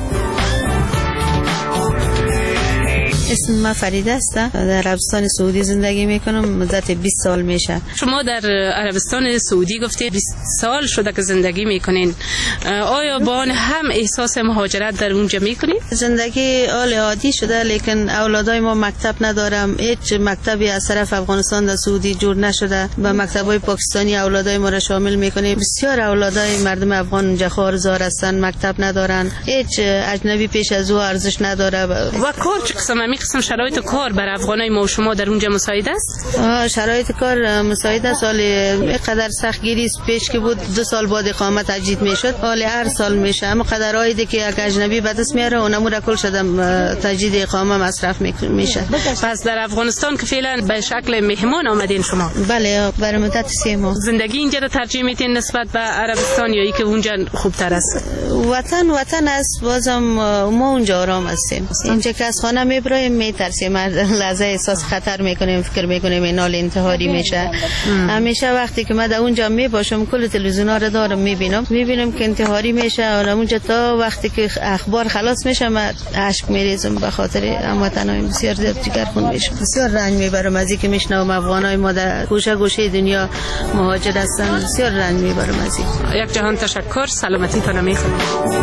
اسم من فریده است. در عربستان سعودی زندگی میکنم مدت 20 سال میشه. شما در عربستان سعودی گفتید 20 سال شده که زندگی میکنین. آیا با آن هم احساس مهاجرت در اونجا میکنید؟ زندگی حال عادی شده لیکن اولادای ما مکتب ندارم. هیچ مکتبی از طرف افغانستان در سعودی جور نشده. با مکتبای پاکستانی اولادای ما را شامل میکنیم. بسیار اولادای مردم افغان اونجا خارزار هستن، مکتب ندارن. هیچ اجنبی پیش از او ارزش نداره. و کار چه قسم شرایط کار بر افغانای ما و شما در اونجا مساعد است؟ شرایط کار مساعد است. حال اینقدر سختگیری پیش که بود 2 سال بعد اقامت تجدید میشد. حال هر سال میشه. اما قدرایی که یک اجنبی به دست میاره اونم را کل شدم تجدید اقامه مصرف میشه. پس در افغانستان که فعلا به شکل مهمان آمدین شما؟ بله برای مدت 3 ماه. زندگی اینجا را ترجیح میدین نسبت به عربستان یا ای که اونجا خوبتر است؟ وطن است. بازم ما اونجا آرام هستیم. اینجا که از خانه میبریم میترسیم، لحظه احساس خطر میکنیم، فکر میکنیم این حال انتحاری میشه. همیشه وقتی که من در اونجا میباشم کل تلویزیونا رو دارم میبینم که انتحاری میشه. حالا اونجا تا وقتی که اخبار خلاص میشه من اشک میریزم به خاطر هموطنای بسیار زیاد جگرخون میشم. بسیار رنج میبرم از اینکه میشنوم افغانای ما در گوشه دنیا مهاجر هستن. بسیار رنج میبرم از این. یک جهان تشکر. سلامتی تان میخوام.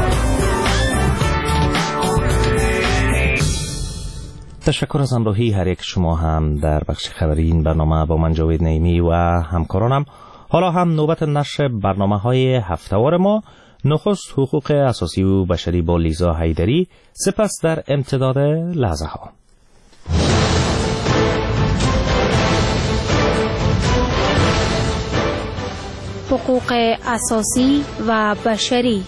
تشکر از همراهی هر یک شما هم در بخش خبری این برنامه با من جاوید نعیمی و همکارانم. حالا هم نوبت نشر برنامه‌های هفته‌وار ما. نخست حقوق اساسی و بشری با لیزا حیدری، سپس در امتداد لحظه ها حقوق اساسی و بشری.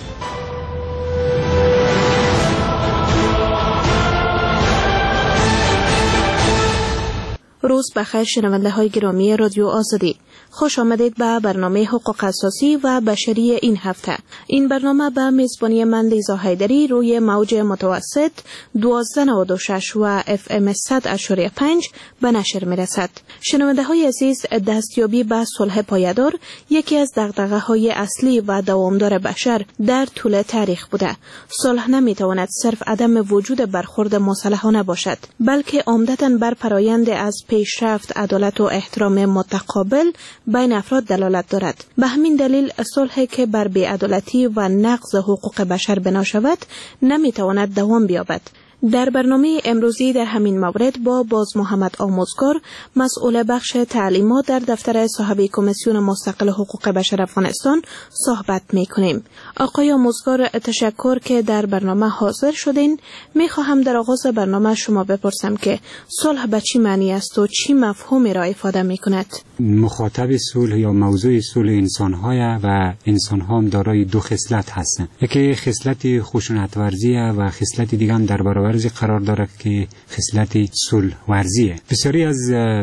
روز بخیر شنونده های گرامی رادیو آزادی. خوش آمدید به برنامه حقوق اساسی و بشری این هفته. این برنامه به میزبانی من لیزا حیدری روی موج متوسط 1296 و FM 100.5 به نشر می رسد. شنونده های عزیز، دستیابی به صلح پایدار یکی از دغدغه های اصلی و دوامدار بشر در طول تاریخ بوده. صلح نمی تواند صرف عدم وجود برخورد مصالحانه باشد، بلکه عمدتاً بر فرایند از پیشرفت، عدالت و احترام متقابل بین افراد دلالت دارد. به همین دلیل صلحی که بر بی‌عدالتی و نقض حقوق بشر بنا شود نمیتواند دوام بیابد. در برنامه امروزی در همین مورد با باز محمد آموزگار، مسئول بخش تعلیمات در دفتر صاحب کمیسیون مستقل حقوق بشر افغانستان صحبت می‌کنیم. آقای آموزگار، تشکر که در برنامه حاضر شدین. می‌خواهم در آغاز برنامه شما بپرسم که صلح به چی معنی است و چی مفهومی را افاده می‌کند؟ مخاطب صلح یا موضوع صلح انسان‌های و انسان‌ها هم دارای دو خصلت هستند. یکی خصلت خشونت ورزی و خصلت دیگه هم در برابرش قرار داره که خصلت صلح ورزیه. بسیاری از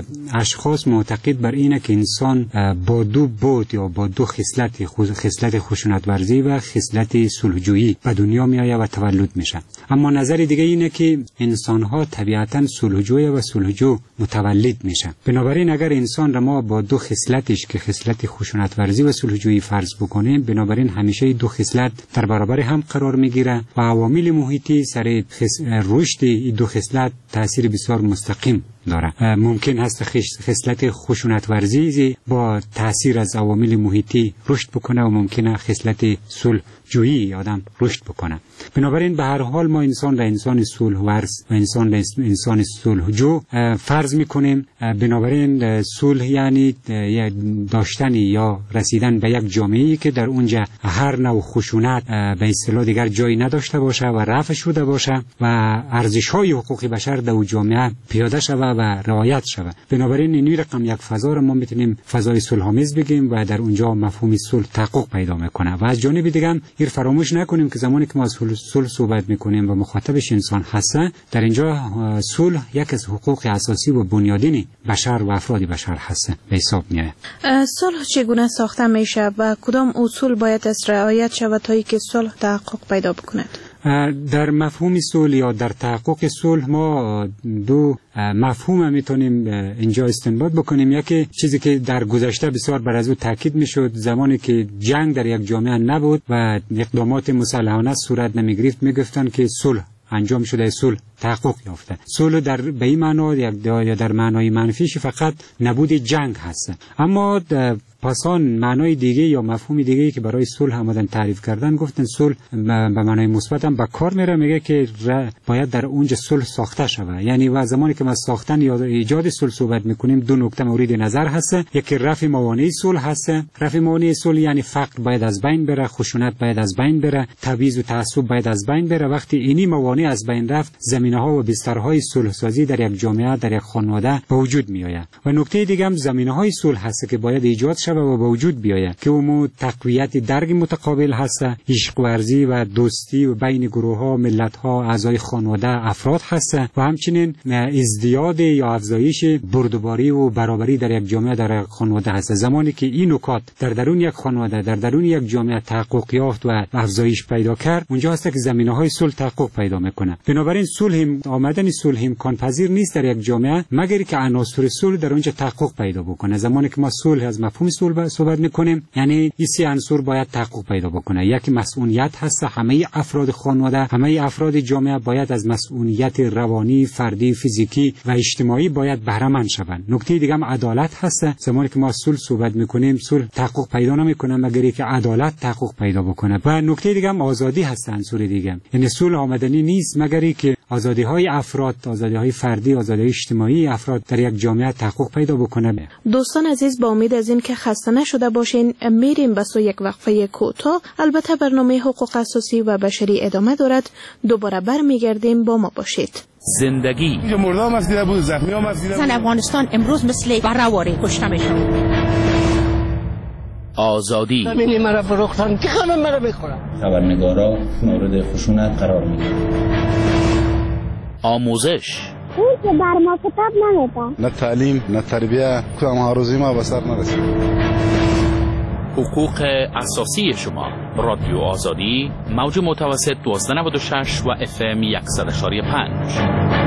اشخاص معتقد بر اینه که انسان با دو بود یا با دو خصلت خشونت ورزی و خصلت صلحجویی به دنیا میآید و تولد میشه. اما نظر دیگه اینه که انسان‌ها طبیعتاً صلحجوی و صلحجو متولد میشه. بنابراین اگر انسان را ما با دو خصلتش که خصلت خشونت ورزی و صلحجویی فرض بکنیم، بنابراین همیشه دو خصلت در برابر هم قرار میگیره و عوامل محیطی سر رشد این دو خصلت تاثیر بسیار مستقیم داره. ممکن هست خصلت خشونت ورزی با تاثیر از عوامل محیطی رشد بکنه و ممکنه خصلت صلحجویی آدم رشد بکنه. بنابراین به هر حال ما انسان را انسان صلح ورز و انسان را انسان صلحجو فرض میکنیم. بنابراین صلح یعنی داشتن یا رسیدن به یک جامعه‌ای که در اونجا هر نوع خشونت به اصطلاح دیگر جایی نداشته باشه و رفع شده باشه و ارزش‌های حقوق بشر در جامعه پیاده شود و رعایت شود. بنابراین این رقم یک فضا را ما میتونیم فضای صلح‌آمیز بگیم و در اونجا مفهوم صلح تحقق پیدا میکنه. و از جانب دیگه هم این فراموش نکنیم که زمانی که ما از صلح صحبت میکنیم و مخاطبش انسان هستن، در اینجا صلح یک از حقوق اساسی و بنیادین بشر و افراد بشر هستن به حساب میاد. صلح چگونه ساخته میشه و کدام اصول باید از رعایت شود تا اینکه صلح تحقق پیدا بکند؟ در مفهوم صلح یا در تحقق صلح ما دو مفهوم میتونیم اینجا استنباط بکنیم. یکی چیزی که در گذشته بسیار بر از او تاکید میشد، زمانی که جنگ در یک جامعه نبود و اقدامات مسلحانه صورت نمیگرفت، میگفتن که صلح انجام شده، صلح تحقق یافته. صلح در به این معنا یا در معنای منفیش فقط نبود جنگ هست. اما پاسان معنای دیگه یا مفهوم دیگه که برای صلح آمدن تعریف کردن، گفتن صلح به معنای مثبت هم به کار میره. میگه که باید در اونجا صلح ساخته شود. یعنی و زمانی که ما ساختن یا ایجاد صلح صحبت میکنیم، دو نکته مورد نظر هست. یکی رفع موانع صلح هست. رفع موانع صلح یعنی فقر باید از بین بره، خشونت باید از بین بره، تبعیض و تعصب باید از بین بره. وقتی اینی موانع از بین رفت، زمینه‌ها و بسترهای صلح سازی در یک جامعه، در یک خانواده به وجود میآید. و نکته دیگه هم زمینه‌های صلح هست که باید ایجاد شود و به وجود بیاید که اون تقویت درک متقابل هست، عشق ورزی و دوستی و بین گروه‌ها، ملت‌ها، اعضای خانواده، افراد هست و همچنین ازدیاد یا افزایش بردباری و برابری در یک جامعه، در یک خانواده هست. زمانی که این نکات در درون یک خانواده، در درون یک جامعه تحقق یافت و افزایش پیدا کرد، اونجا هست که زمینه‌های صلح تحقق پیدا میکنه. بنابراین آمدن صلح امکان پذیر نیست در یک جامعه مگر که عناصر صلح در اونجا تحقق پیدا بکنه. زمانی که ما صلح از مفهوم صلح صحبت میکنیم، یعنی این سه عنصر باید تحقق پیدا بکنه. یکی مسئولیت هست، همه افراد خانواده، همه افراد جامعه باید از مسئولیت روانی، فردی، فیزیکی و اجتماعی باید بهره مند شوند. نکته دیگه هم عدالت هست. زمانی که ما صلح صحبت میکنیم، صلح تحقق پیدا نمیکنه مگر که عدالت تحقق پیدا بکنه. و نکته دیگه هم آزادی هست. عنصر دیگه یعنی صلح آمدنی نیست مگر که آزادی‌های افراد، آزادی‌های فردی، آزادی اجتماعی افراد در یک جامعه تحقق پیدا بکنه. دوستان عزیز، با امید از این که خسته نشده باشین، میریم به سوی یک وقفه کوتاه. البته برنامه حقوق اساسی و بشری ادامه دارد. دوباره برمیگردیم، با ما باشید. زندگی اینجا مردم مسجد بود، زخمی ها مسجد زن افغانستان امروز مثل برواری کشته میشن. آزادی ببینی مرا فروختن که خانم مرا بخورم. خبرنگارا مورد خشونت قرار میگیرن. آموزش اون که بر ما کتاب نمیدن، نه تعلیم نه تربیه، کدام هاروزی ما به سر نرسید. حقوق اساسی شما. رادیو آزادی، موج متوسط 1296 و FM 100.5.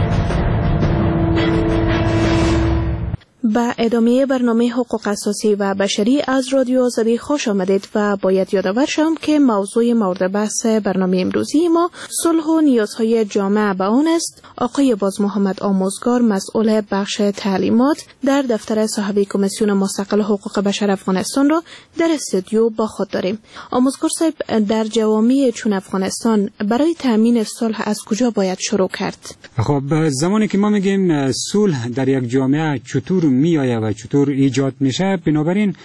با ادامه برنامه حقوق اساسی و بشری از رادیو آزادی خوش آمدید و باید یادآور شم که موضوع مورد بحث برنامه امروزی ما صلح و نیازهای جامعه به آن است. آقای باز محمد آموزگار، مسئول بخش تعلیمات در دفتر صاحب کمیسیون مستقل حقوق بشر افغانستان را در استودیو با خود داریم. آموزگار صاحب، در جوامع چون افغانستان برای تامین صلح از کجا باید شروع کرد؟ خب زمانی که ما میگیم صلح در یک جامعه چطور میآید و چطور ایجاد میشه. بنابراین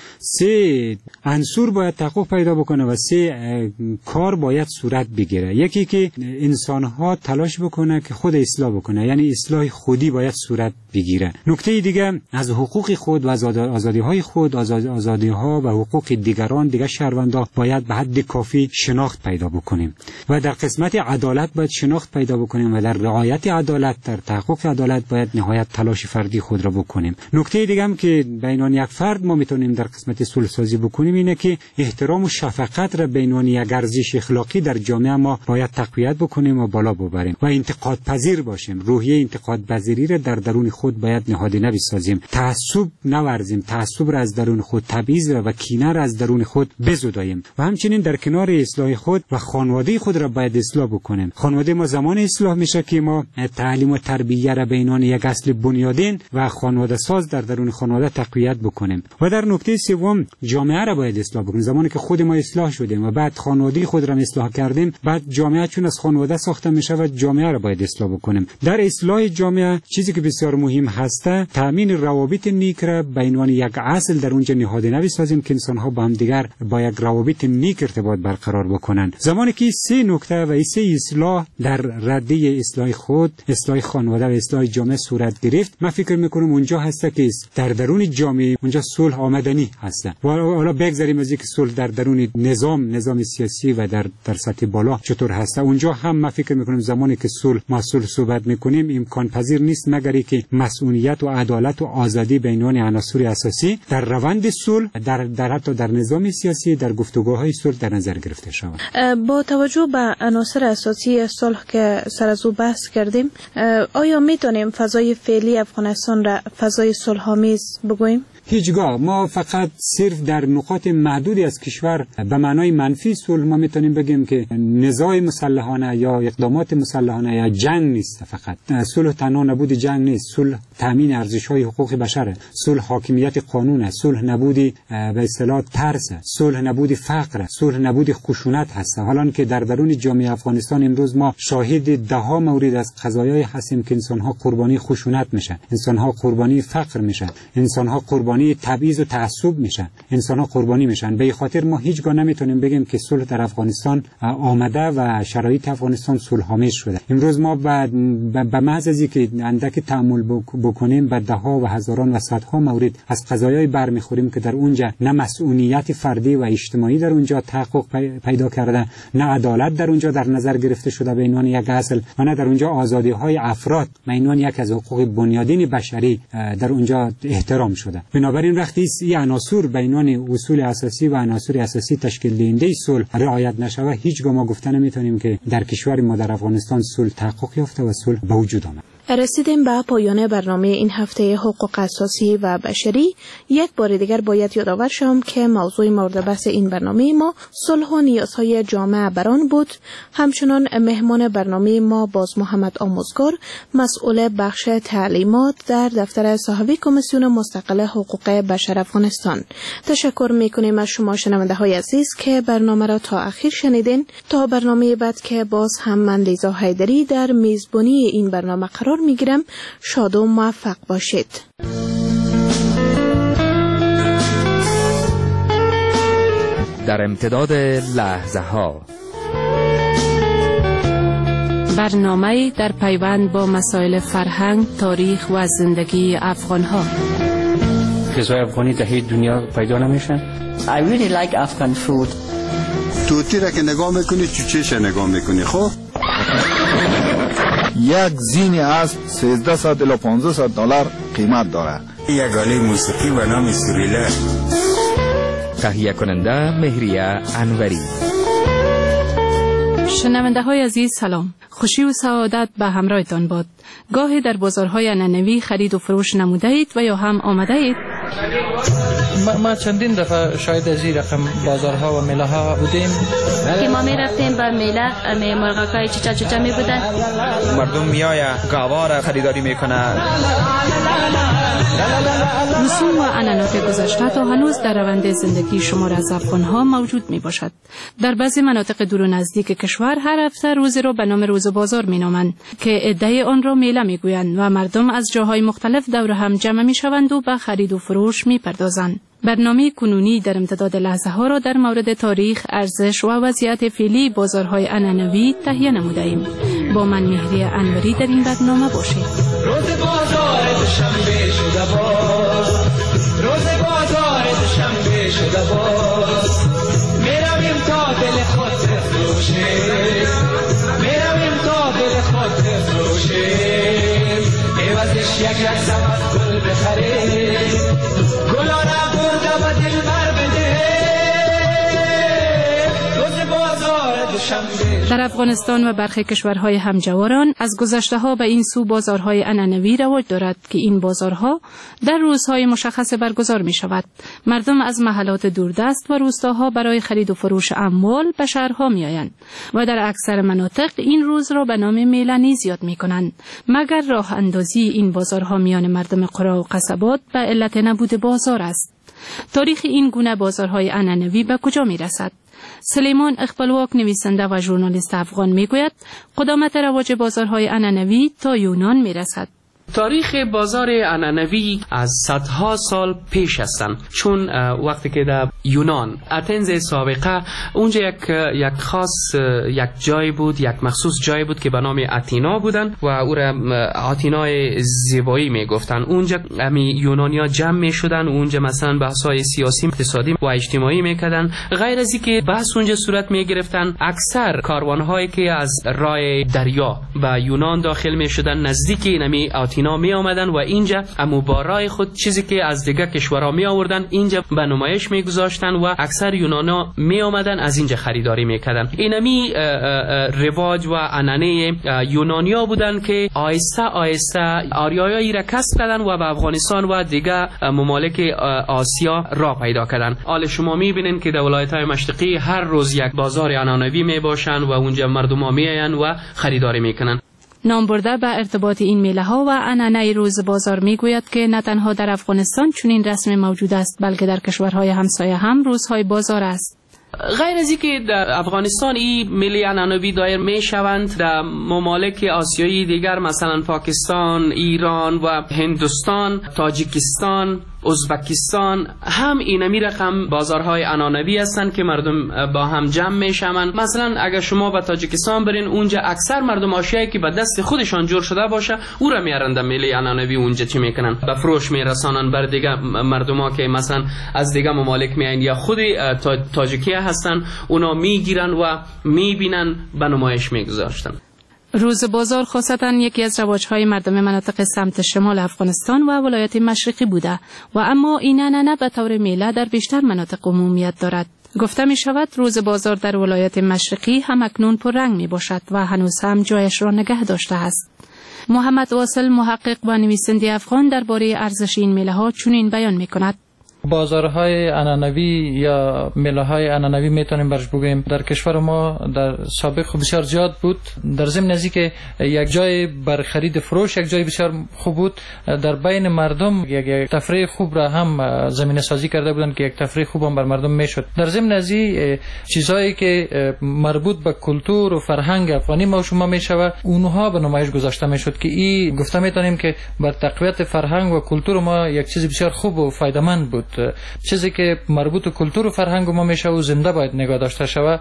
3 عنصر باید تحقق پیدا بکنه و 3 کار باید صورت بگیره. یکی که انسان ها تلاش بکنه که خود اصلاح بکنه، یعنی اصلاح خودی باید صورت بگیره. نکته دیگه از حقوق خود و آزادی های خود، آزادی ها و حقوق دیگران، دیگر شهروندان باید به حد کافی شناخت پیدا بکنیم و در قسمت عدالت باید شناخت پیدا بکنیم و در رعایت عدالت، در تحقق عدالت باید نهایت تلاش فردی خود را بکنیم. نکته دیگه هم که بین یک فرد ما میتونیم در قسمت صلح سازی بکنیم اینه که احترام و شفقت را بین یک ارزش اخلاقی در جامعه ما باید تقویت بکنیم و بالا ببریم و انتقاد پذیر باشیم. روحیه انتقاد پذیری را در درون خود باید نهادینه بسازیم. تعصب نورزیم، تعصب را از درون خود تبعیض و کینه را از درون خود بزداییم و همچنین در کنار اصلاح خود و خانواده خود را باید اصلاح بکنیم. خانواده ما زمان اصلاح میشه که ما تعلیم و تربیت را بینان یک اصل بنیادین و خانواده ساز در درون خانواده تقویت بکنیم. و در نکته سوم جامعه را باید اصلاح بکنیم. زمانی که خود ما اصلاح شدیم و بعد خانواده خود را اصلاح کردیم، بعد جامعه چون از خانواده ساخته میشه و جامعه را باید اصلاح بکنیم. در اصلاح جامعه چیزی که بسیار مهم هست تامین روابط نیک را بین یک اصل در اونجا نهادینه بسازیم که انسان ها با هم دیگر با یک روابط نیک ارتباط برقرار بکنن. زمانی که 3 نکته و 3 اصلاح در رده اصلاح خود، اصلاح خانواده و اصلاح جامعه صورت گرفت، من فکر میکنم اونجا هست که در درون جامعه اونجا صلح آمدنی هست. و حالا بگذاریم از اینکه صلح در درون نظام سیاسی و در سطح بالا چطور هست، اونجا هم من فکر میکنم زمانی که صلح صحبت میکنیم امکان پذیر نیست مگر اینکه مسئولیت و عدالت و آزادی بین عناصر اساسی در روند صلح در حتی در نظام سیاسی در گفتگوهای صلح در نظر گرفته شود. با توجه به عناصر اساسی صلح که سر از او بحث کردیم، آیا میتونیم فضای فعلی افغانستان را فضای صلح‌آمیز بگوییم؟ هیچگاه. ما فقط صرف در نقاط محدودی از کشور به معنای منفی صلح ما میتونیم بگیم که نزاع مسلحانه یا اقدامات مسلحانه یا جنگ نیست. فقط صلح تنها نبود جنگ نیست، صلح تامین ارزش‌های حقوق بشر، صلح حاکمیت قانون است، صلح نبود به اصطلاح ترس، صلح نبود فقر، صلح نبود خشونت هست. حالا که در درون جامعه افغانستان امروز ما شاهد ده‌ها مورد از قضایای هستیم که انسان‌ها قربانی خشونت میشن، انسان‌ها قربانی فقر میشن، انسان‌ها قربانی تبعیض و تعصب میشن، انسان‌ها قربانی میشن. به خاطر ما هیچگاه نمیتونیم بگیم که صلح در افغانستان آمده و شرایط افغانستان صلح‌آمیز شده. امروز ما به محض از اینکه اندک تأمل بکنیم به ده‌ها و هزاران و صدها مورد از قضایای برمیخوریم که در اونجا نه مسئولیت فردی و اجتماعی در اونجا تحقق پیدا کرده، نه عدالت در اونجا در نظر گرفته شده به عنوان یک اصل و نه در اونجا آزادی‌های افراد به عنوان یک از حقوق بنیادین بشری در اونجا احترام شده. بنابراین وقتی این عناصر بین اصول اساسی و عناصر اساسی تشکیل دهنده صلح رعایت نشود، هیچگاه ما گفته نمیتونیم که در کشور ما در افغانستان صلح تحقق یافته و صلح به وجود آمد. رسیدیم به پایان برنامه این هفته حقوق اساسی و بشری. یک بار دیگر باید یادآور شم که موضوع مورد بحث این برنامه ما صلح و نیازهای جامعه بران بود. همچنان مهمان برنامه ما باز محمد آموزگار، مسئول بخش تعلیمات در دفتر صاحب کمیسیون مستقل حقوق بشر افغانستان. تشکر میکنیم از شما شنونده های عزیز که برنامه را تا آخر شنیدین. تا برنامه بعد که باز هم من لیزا حیدری در میزبانی این برنامه قرار میگیرم. شاد و موفق باشید. در امتداد لحظه ها برنامه در پیوند با مسائل فرهنگ، تاریخ و زندگی افغان ها. غذای افغانی در هیچ دنیا پیدا نمیشن. I really like Afghan food. توتی را که نگاه میکنی چوچهش نگاه میکنی. خب یک زین اسب 1300 الی 1500 دلار قیمت داره. یک آله موسیقی به نام سوریله. تهیه کننده مهریه انوری. شنونده های عزیز سلام، خوشی و سعادت به همراهتان باد. گاهی در بازارهای عنعنوی خرید و فروش نموده اید و یا هم آمده اید؟ ما چندین دفعه شاید از این رقم بازارها و میله ها بودیم که ما می رفتیم به میله مرغکای چوچه می بودن. مردم میآیه گاوا خریداری میکنه. رسوم و عنعنات گذشته تا هنوز در روند زندگی شمار از افغان‌ها موجود می باشد. در بعضی مناطق دور و نزدیک کشور هر هفته روزی را به نام روز بازار می نامند که عده آن را میله می گویند و مردم از جاهای مختلف دور هم جمع می شوند و به خرید و فروش می پردازند. برنامه کنونی در امتداد لحظه ها را در مورد تاریخ، ارزش و وضعیت فعلی بازارهای عنعنوی تهیه نموده ایم. با من مهریه انوری در این برنامه باشید. روز بازار دوشنبه شده باز، روز بازار دوشنبه شده باز، میرویم تا دل خود بفروشیم، میرویم تا دل خود بفروشیم، عوضش یک سبد گل بخریم، گلانه برده و دل بر بده. روز بازار دوشنبه. در افغانستان و برخی کشورهای همجواران از گذشته ها به این سو بازارهای عنعنوی رواج دارد که این بازارها در روزهای مشخص برگزار می شود. مردم از محلات دوردست و روستاها برای خرید و فروش اموال به شهرها می آیند و در اکثر مناطق این روز را به نام میله نیز یاد می کنند، مگر راه اندازی این بازارها میان مردم قرى و قصبات به علت نبود بازار است. تاریخ این گونه بازارهای عنعنوی به کجا می رسد؟ سلیمان اقبالواک نویسنده و ژورنالیست افغان میگوید قدامت رواج بازارهای عنعنوی تا یونان میرسد. تاریخ بازار عنعنوی از صدها سال پیش هستند، چون وقتی که در یونان اتنز سابقه اونجا یک خاص یک جای بود، یک مخصوص جای بود که به نام اتینا بودن و او را اتینای زیبایی میگفتن. اونجا همی یونانیا جمع میشدن، اونجا مثلا بحث‌های سیاسی، اقتصادی و اجتماعی میکردن. غیر از اینکه بحث اونجا صورت میگرفتن، اکثر کاروان‌هایی که از راه دریا به یونان داخل میشدن نزدیک اینمی اتینا می آمدن و اینجا اموبارای خود چیزی که از دیگه کشورها می آوردن اینجا به نمایش می گذاشتن و اکثر یونانا می آمدن از اینجا خریداری می کردن. اینمی رواج و عنعنه یونانیا بودن که آیسته آیسته آریایی را کسب کردن و به افغانستان و دیگه ممالک آسیا راه پیدا کردن. حال شما می بینین که در ولایت‌های مشرقی هر روز یک بازار عنعنوی می باشن و اونجا مردم ها می آین و خریداری می کنن. نام برده به ارتباط این میله ها و عنعنه روز بازار می گوید که نه تنها در افغانستان چنین رسم موجود است، بلکه در کشورهای همسایه هم روزهای بازار است. غیر از اینکه در افغانستان این میله عنعنوی دایر می شوند، در ممالک آسیایی دیگر مثلا پاکستان، ایران و هندوستان، تاجیکستان، ازبکستان هم اینمی رقم بازارهای عنعنوی هستند که مردم با هم جمع میشوند. مثلا اگر شما به تاجیکستان برین، اونجا اکثر مردم آشیایی که به دست خودشان جور شده باشه او را میارن در میله عنعنوی، اونجا چی میکنن؟ به فروش میرسانن بر دیگه مردما که مثلا از دیگه ممالک میایند یا خود تاجیکیه هستن، اونا میگیرن و میبینن به نمایش میگذاشتن. روز بازار خاصتا یکی از رواج‌های مردم مناطق سمت شمال افغانستان و ولایت مشرقی بوده و اما این عنعنه به طور میله در بیشتر مناطق عمومیت دارد. گفته می شود روز بازار در ولایت مشرقی هم اکنون پررنگ می باشد و هنوز هم جایش را نگه داشته است. محمد واصل محقق و نویسنده افغان درباره ارزش این میله ها چنین بیان می کند: بازارهای عنعنوی یا میله‌های عنعنوی میتونیم برش بگوییم در کشور ما در سابق بسیار زیاد بود. در ضمن ازی که یک جای بر خرید فروش یک جای بسیار خوب بود، در بین مردم یک تفریح خوب را هم زمینه سازی کرده بودند که یک تفریح خوب هم بر مردم میشد. در ضمن ازی چیزهایی که مربوط به کلتور و فرهنگ افغانی ما و شما میشود اونها به نمایش گذاشته میشد که این گفته میتونیم که بر تقویت فرهنگ و کلتور ما یک چیز بسیار خوب و فایده‌مند بود. چیزی که مربوط به کلتور و فرهنگ ما میشه و زنده باید نگاه داشته شود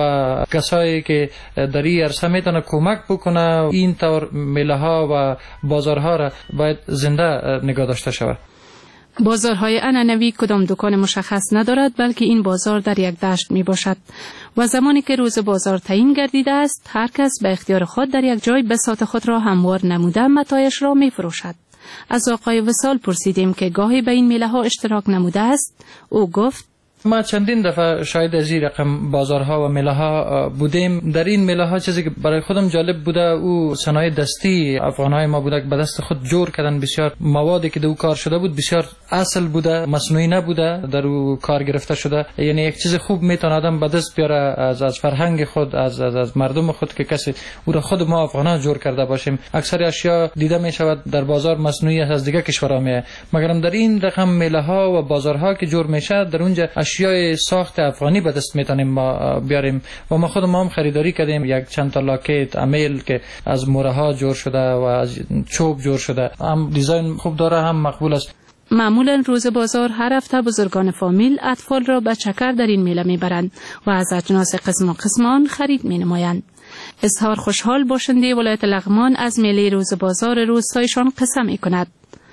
و کسایی که در این عرصه میتونه کمک بکنه این طور میله ها و بازارها را باید زنده نگاه داشته شود. بازارهای عنعنوی کدام دکان مشخص ندارد، بلکه این بازار در یک دشت می باشد و زمانی که روز بازار تعیین گردیده است هر کس به اختیار خود در یک جای بساط خود را هموار نموده متاعش را می فروشد. از آقای وصال پرسیدیم که گاهی به این میله ها اشتراک نموده است. او گفت ما چندین دفعه شاید از این رقم بازارها و میله ها بودیم. در این میله ها چیزی که برای خودم جالب بوده او صنایع دستی افغانهای ما بوده که به دست خود جور کردن. بسیار موادی که در او کار شده بود بسیار اصل بوده، مصنوعی نبوده، در او کار گرفته شده. یعنی یک چیز خوب میتونه آدم به دست بیاره از فرهنگ خود، از مردم خود که کسی او را خود ما افغانها جور کرده باشیم. اکثر اشیا دیده می شود در بازار مصنوعی از دیگه کشورها میاد، مگر در این رقم میله ها و بازارها که جور میشه در اونجا اشیای ساخت افغانی به دست میتونیم ما بیاریم. و ما خود ما هم خریداری کردیم یک چند تا لاکت امیل که از موره ها جور شده و از چوب جور شده، هم دیزاین خوب داره هم مقبول است. معمولا روز بازار هر هفته بزرگان فامیل اطفال را به چکر در این میله میبرند و از اجناس قسم و قسمان خرید مینمایند. اظهار خوشحال باشنده ولایت لغمان از میله روز بازار روستایشان قصه میکند.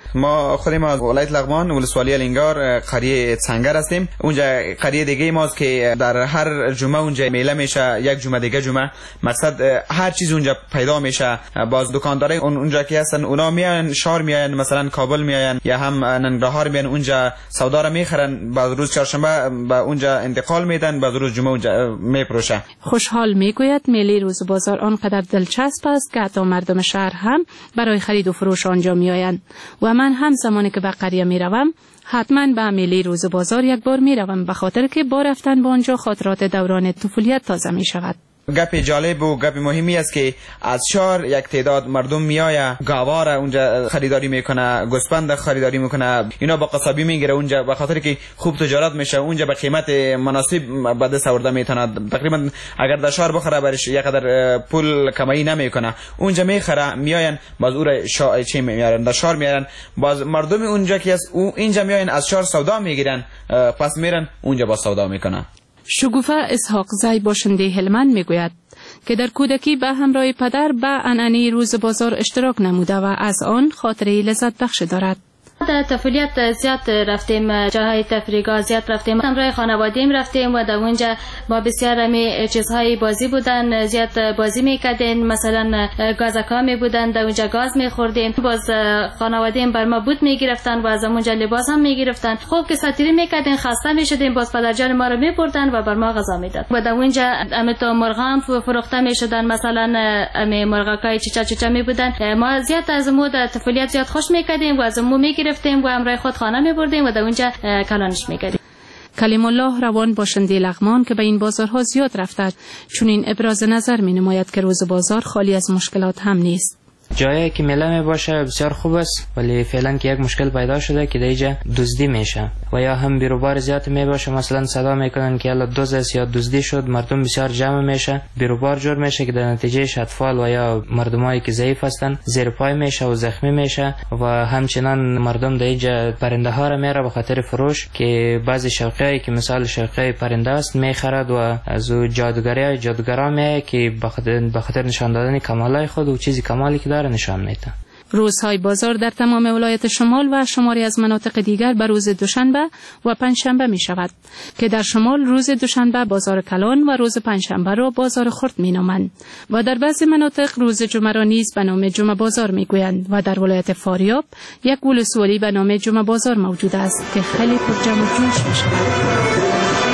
ما خودیم از ولایت لغمان ولسوالی الینگار قریه سنگر هستیم. اونجا قریه دیگه ماست که در هر جمعه اونجا میله میشه، یک جمعه دیگه جمعه مقصد هر چیز اونجا پیدا میشه. باز دکاندارای اونجا که هستن اونا میان شهر میان، مثلا کابل میان یا هم ننگرهار میان، اونجا سودا رو میخرن. بعد روز چهارشنبه به اونجا انتقال میدن، بعد روز جمعه اونجا میپروشه. خوشحال میگوید میله روز بازار آنقدر دلچسب است که حتی مردم شهر هم برای خرید و فروش آنجا میآیند و من هم زمانی که به قریه میروم حتما به میله روز بازار یک بار میروم، به خاطر که با رفتن به آنجا خاطرات دوران طفولیت تازه می شود. گپ جالب و گپ مهمی است که از شهر یک تعداد مردم میآیه، گاوار اونجا خریداری میکنه، گوسفند خریداری میکنه، اینا با قصابی میگیره اونجا، به خاطر که خوب تجارت میشه اونجا، به قیمت مناسب به دست آورده میتونه. تقریبا اگر در شهر بخره برش یک قدر پول کمایی نمیکنه، اونجا میخره میاین باز او را چی میارن در شهر میارن، باز مردم اونجا که از اینجا میاین از شهر سودا میگیرن، پس میرن اونجا با سودا میکنه. شگوفه اسحاق زی باشنده هلمند میگوید که در کودکی به همراه پدر به عنعنه روز بازار اشتراک نموده و از آن خاطره لذت بخش دارد. در طفولیت زیاد رفتیم جاهای تفریح، زیاد رفتیم همراه خانواده‌ام رفتیم و در اونجا با بسیار همی چیزهای بازی بودن، زیاد بازی میکردیم، مثلا گازکا می بودن، در اونجا گاز میخوردیم، باز خانواده‌ام بر ما بود میگرفتن و از اونجا لباس هم میگرفتن. خوب که ساتیری میکردیم، خسته میشدیم، باز پدرجان ما رو میبردن و بر ما غذا میداد و در اونجا تو مرغام فروخته میشدن، مثلا امی مرغاکای چیچا می بودن. ما زیاد از مود طفولیت زیاد خوش میکردیم و از مو گرفتیم و همراه خود خانه می‌بردیم و در اونجا کلانش می‌کردیم. کلیم الله روان باشنده لغمان که به این بازارها زیاد رفته، چون این ابراز نظر می‌نماید که روز بازار خالی از مشکلات هم نیست. جایی که میله باشه بسیار خوب است، ولی فعلا که یک مشکل پیدا شده که دیگه دزدی میشه و یا هم بیروبار زیاد میباشه، مثلا صدا میکنن که الا دزد است یا دزدی شد، مردم بسیار جمع میشه، بیروبار جور میشه که در نتیجه اطفال و یا مردمایی که ضعیف هستن زیر پای میشه و زخمی میشه و همچنان مردم دیگه پرنده ها را میره به خاطر فروش، که بعضی شوقی که مثال شوقی پرنده است میخرد و از او جادوگرا میه که به خاطر نشان دادن کمالای خود و چیزی کمالی که نشان میده. روزهای بازار در تمام ولایت شمال و شماری از مناطق دیگر به روز دوشنبه و پنجشنبه می شود که در شمال روز دوشنبه بازار کلان و روز پنجشنبه را بازار خرد می نامند و در بعضی مناطق روز جمعه را نیز به نام جمعه بازار می گویند و در ولایت فاریاب یک ولسوالی به نام جمعه بازار موجود است که خیلی پر جمع و جوش می شود.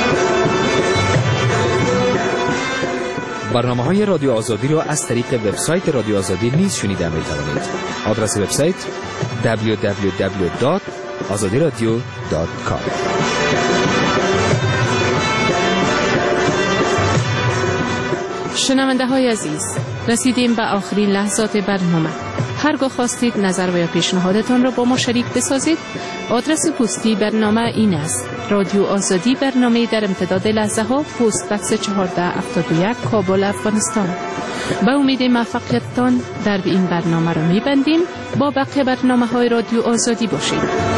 برنامه‌های رادیو آزادی را از طریق وبسایت رادیو آزادی نیز شنیده می‌توانید. آدرس وبسایت www.azadiradio.com. شنونده‌های عزیز، رسیدیم به آخرین لحظات برنامه. هرگاه خواستید نظر و یا پیشنهادتان را با ما شریک بسازید، آدرس پستی برنامه این است: رادیو آزادی، برنامه در امتداد لحظه ها، پست بکس 1471 کابل، افغانستان. به امید موفقیتتان در این برنامه را می‌بندیم. با بقیه برنامه‌های رادیو آزادی باشید.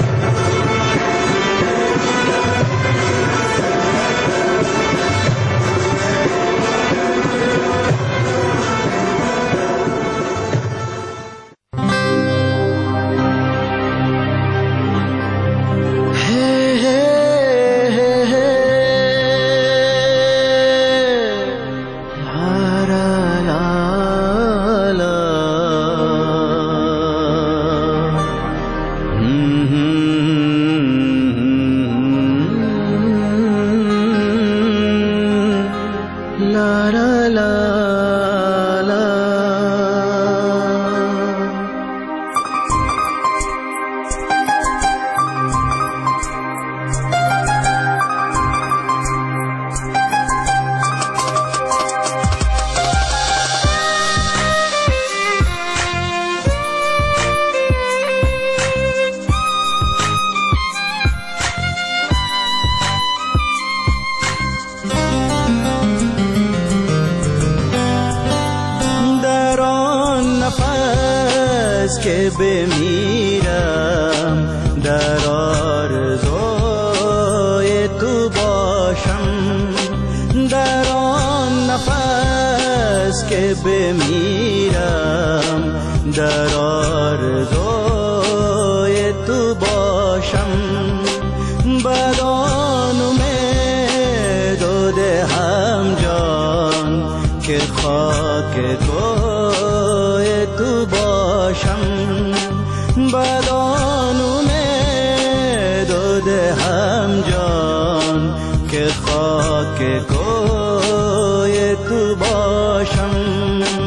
Mm-hmm. لا لا لا لا. که بمیرم در آرزوی تو باشم، در آن نفس که بمیرم در آرزوی تو باشم، بدان امید و دهم جان که خاک کوی تو باشم، بدان امید و دهم جان که خاک کوی تو باشم.